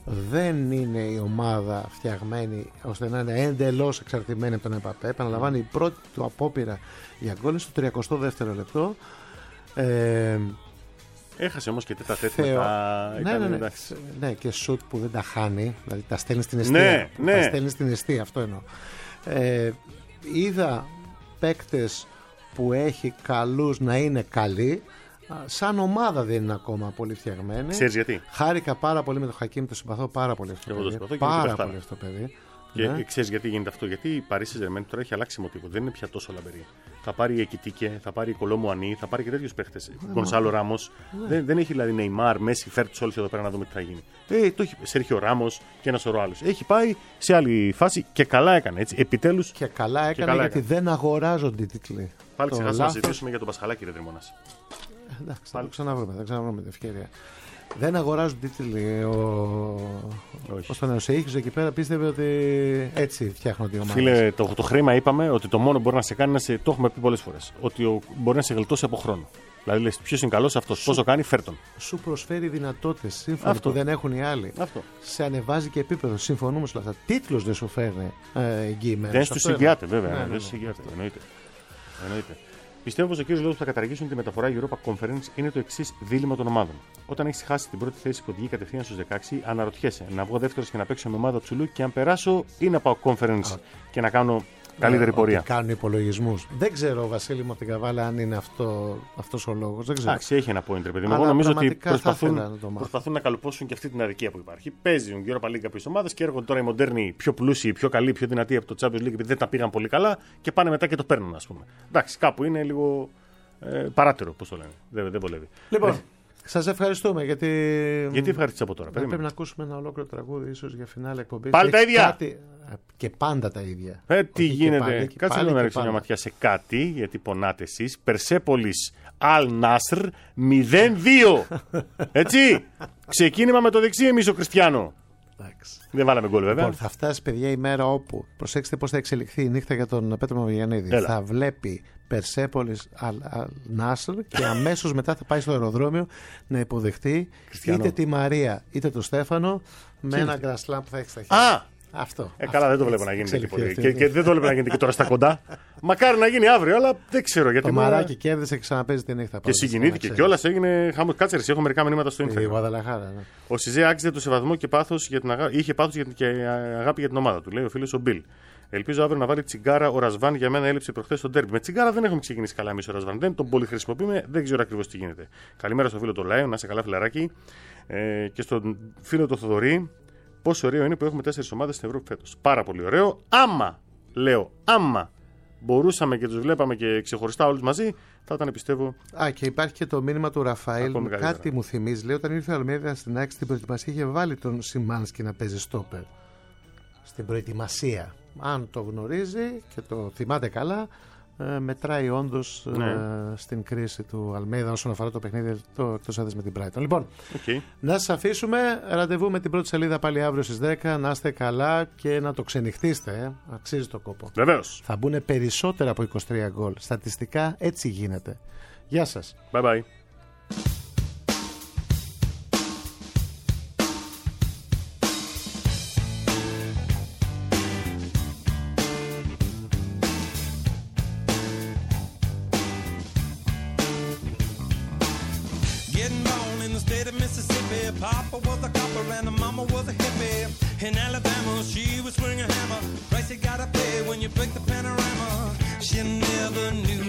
δεν είναι η ομάδα φτιαγμένη ώστε να είναι εντελώς εξαρτημένη από τον Εμπαπέ. Επαναλαμβάνω, η πρώτη του απόπειρα για γκολ είναι στο τριακοστό δεύτερο λεπτό. Ε, Έχασε όμω και τέτα τέτα Θεω... μετά. ναι, Ήταν, ναι, ναι, εντάξει. ναι, και σουτ που δεν τα χάνει, δηλαδή τα στέλνει στην αιστεία. Ναι, ναι. Τα στέλνει στην αιστεία, αυτό εννοώ. Ε, είδα παίκτες που έχει καλούς να είναι καλοί. Α, σαν ομάδα δεν είναι ακόμα πολύ φτιαγμένη. Ξέρεις γιατί. Χάρηκα πάρα πολύ με τον Χακίμ, το συμπαθώ πάρα πολύ αυτό Εγώ το το παιδί. συμπαθώ και είναι Πάρα και πολύ παιχτάρα. αυτό το παιδί. Και Ναι. ξέρει γιατί γίνεται αυτό. Γιατί η Paris Saint-Germain τώρα έχει αλλάξει μοτίβο. Δεν είναι πια τόσο λαμπερή. Θα πάρει η Εκιτίκε, θα πάρει η Κολόμου Ανή, θα πάρει και τέτοιου παίχτε. Γκονσάλο Ράμο. Δεν, δεν έχει δηλαδή Νεϊμάρ, Μέση, φέρ του όλου εδώ πέρα να δούμε τι θα γίνει. Ε, το έχει Σέρχιο Ράμο και ένα σωρό άλλου. Έχει πάει σε άλλη φάση και καλά έκανε έτσι. Επιτέλου. Και καλά έκανε καλά γιατί έκανε. δεν αγοράζονται οι τίτλοι. Πάλι Το ξεχάσαμε να λάθος- συζητήσουμε για τον Πασχαλάκη, ρε Τριμώνα. Εντάξει, θα το ξαναβρούμε, θα ξαναβρούμε την ευκαιρία. Δεν αγοράζουν τίτλοι. Ο, Όχι. ο Στανεοσεήχης εκεί πέρα πίστευε ότι έτσι φτιάχνονται οι ομάδες. Φίλε, το, το χρήμα είπαμε ότι το μόνο που μπορεί να σε κάνει να σε. Το έχουμε πει πολλές φορές. Ότι ο, μπορεί να σε γλιτώσει από χρόνο. Δηλαδή, λες, ποιος είναι καλός αυτός. Πόσο κάνει, φέρ τον. Σου προσφέρει δυνατότητες σύμφωνα Αυτό. που δεν έχουν οι άλλοι. Αυτό. Σε ανεβάζει και επίπεδο. Συμφωνούμε σε όλα αυτά. Τίτλος δεν σου φέρνει ε, εγγυημένος. Δεν στους Αυτό εγγυάται, εννοώ. βέβαια. Ναι, Ναι, ναι, δεν στους ναι. εγγυάται. Εννοείται. Εννοείται. Πιστεύω πως ο κύριος λόγος που θα καταργήσουν τη μεταφορά Europa Conference είναι το εξής δίλημμα των ομάδων. Όταν έχει χάσει την πρώτη θέση που οδηγεί κατευθείαν στους δεκαέξι, αναρωτιέσαι να βγω δεύτερος και να παίξω με ομάδα ψηλού και αν περάσω ή να πάω Conference και να κάνω καλύτερη Ε, πορεία. Ότι κάνουν υπολογισμούς. Δεν ξέρω, Βασίλη μου από την Καβάλα, αν είναι αυτό, αυτός ο λόγος. Δεν ξέρω. Εντάξει, έχει ένα point, ρε παιδί μου. Αλλά Εγώ νομίζω ότι πραγματικά θα προσπαθούν, ήθελα να το μάθω. προσπαθούν να καλοπώσουν και αυτή την αδικία που υπάρχει. Παίζουν και Europa League κάποιες ομάδες και έρχονται τώρα οι μοντέρνοι, πιο πλούσιοι, πιο καλοί, πιο δυνατοί από το Champions League επειδή δεν τα πήγαν πολύ καλά και πάνε μετά και το παίρνουν, ας πούμε. Εντάξει, κάπου είναι λίγο ε, παράτερο, πώς το λένε. Δεν, δεν βολεύει. Λοιπόν, Ε, σας ευχαριστούμε γιατί. γιατί ευχαριστήσα από τώρα. Δεν πρέπει Περίμενε. να ακούσουμε ένα ολόκληρο τραγούδι, ίσως για φινάλε εκπομπή. Πάλι τα Έχει ίδια! κάτι- Και πάντα τα ίδια. Ε, τι Όχι και γίνεται. πάλι, και Κάτσε πάλι λίγο να και ρίξω μια πάντα. ματιά σε κάτι, γιατί πονάτε εσείς. Περσέπολης Αλ Νάσρ μηδέν δύο. Έτσι. Ξεκίνημα με το δεξί εμείς ο Κριστιανό. Εντάξει. Δεν βάλαμε γκολ, βέβαια. Λοιπόν, θα φτάσει, παιδιά, η μέρα όπου. Προσέξτε πώς θα εξελιχθεί η νύχτα για τον Πέτρο Μαυρογιαννίδη. Έλα. Θα βλέπει Περσέπολης Αλ Νάσρ και αμέσως μετά θα πάει στο αεροδρόμιο να υποδεχτεί Χριστιανό. είτε τη Μαρία είτε τον Στέφανο με ένα γκρασλάμ που θα έχει στα χέρια. Α! Αυτό. Ε, αυτό. καλά, δεν το βλέπω να Έτσι, γίνεται και, εξελιχθεί πολύ. αυτή. και, και δεν το βλέπω να γίνεται και τώρα στα κοντά. Μακάρι να γίνει αύριο, αλλά δεν ξέρω γιατί. Το τώρα- μαράκι κέρδισε και ξαναπέζει τη νύχτα. Και πάντως, συγκινήθηκε να κιόλα, έγινε χάμο. Κάτσε, ρε, έχω μερικά μηνύματα στο ξέρεις. Η Instagram. Γουαδαλαχάρα. Ναι. Ο Σιζέ άξιζε το σεβασμό και πάθος για την αγάπη. Είχε πάθος για την... και αγάπη για την ομάδα του, λέει ο φίλος ο Μπιλ. Ελπίζω αύριο να βάλει τσιγκάρα ο Ρασβάν, για μένα έλειψε προχθές στο ντέρμπι. Με τσιγκάρα δεν έχουμε ξεκινήσει καλά εμείς ο Ρασβάν. Δεν τον πολύ χρησιμοποιούμε, δεν ξέρω ακριβώς τι γίνεται. Καλημέρα στο φίλο του Λάιον, να είσαι καλά, φιλαράκι. Ε, και στον φίλο του Θοδωρή. Πόσο ωραίο είναι που έχουμε τέσσερις ομάδες στην Ευρώπη φέτος. Πάρα πολύ ωραίο. Άμα, λέω, άμα μπορούσαμε και τους βλέπαμε και ξεχωριστά όλους μαζί, θα ήταν, πιστεύω. Α, και υπάρχει και το μήνυμα του Ραφαήλ. Ακόμη καλύτερα. Κάτι μου θυμίζει. Λέει όταν ήρθε ο Αλμέιδα στην Άκη στην προετοιμασία είχε βάλει τον Σιμάνσκι να παίζει στόπερ. Στην προετοιμασία. Αν το γνωρίζει και το θυμάται καλά, ε, μετράει όντως Ναι. ε, στην κρίση του Αλμέιδα όσον αφορά το παιχνίδι το εκτός έδρας με την Brighton. Λοιπόν, Okay. να σας αφήσουμε. Ραντεβού με την πρώτη σελίδα πάλι αύριο στις δέκα. Να είστε καλά και να το ξενυχτήστε. Ε. Αξίζει το κόπο. Βεβαίως. Θα μπουν περισσότερα από είκοσι τρία γκολ. Στατιστικά έτσι γίνεται. Γεια σας. Bye bye. Getting born in the state of Mississippi. Papa was a copper and the mama was a hippie. In Alabama, she was swinging a hammer. Price you gotta pay when you break the panorama. She never knew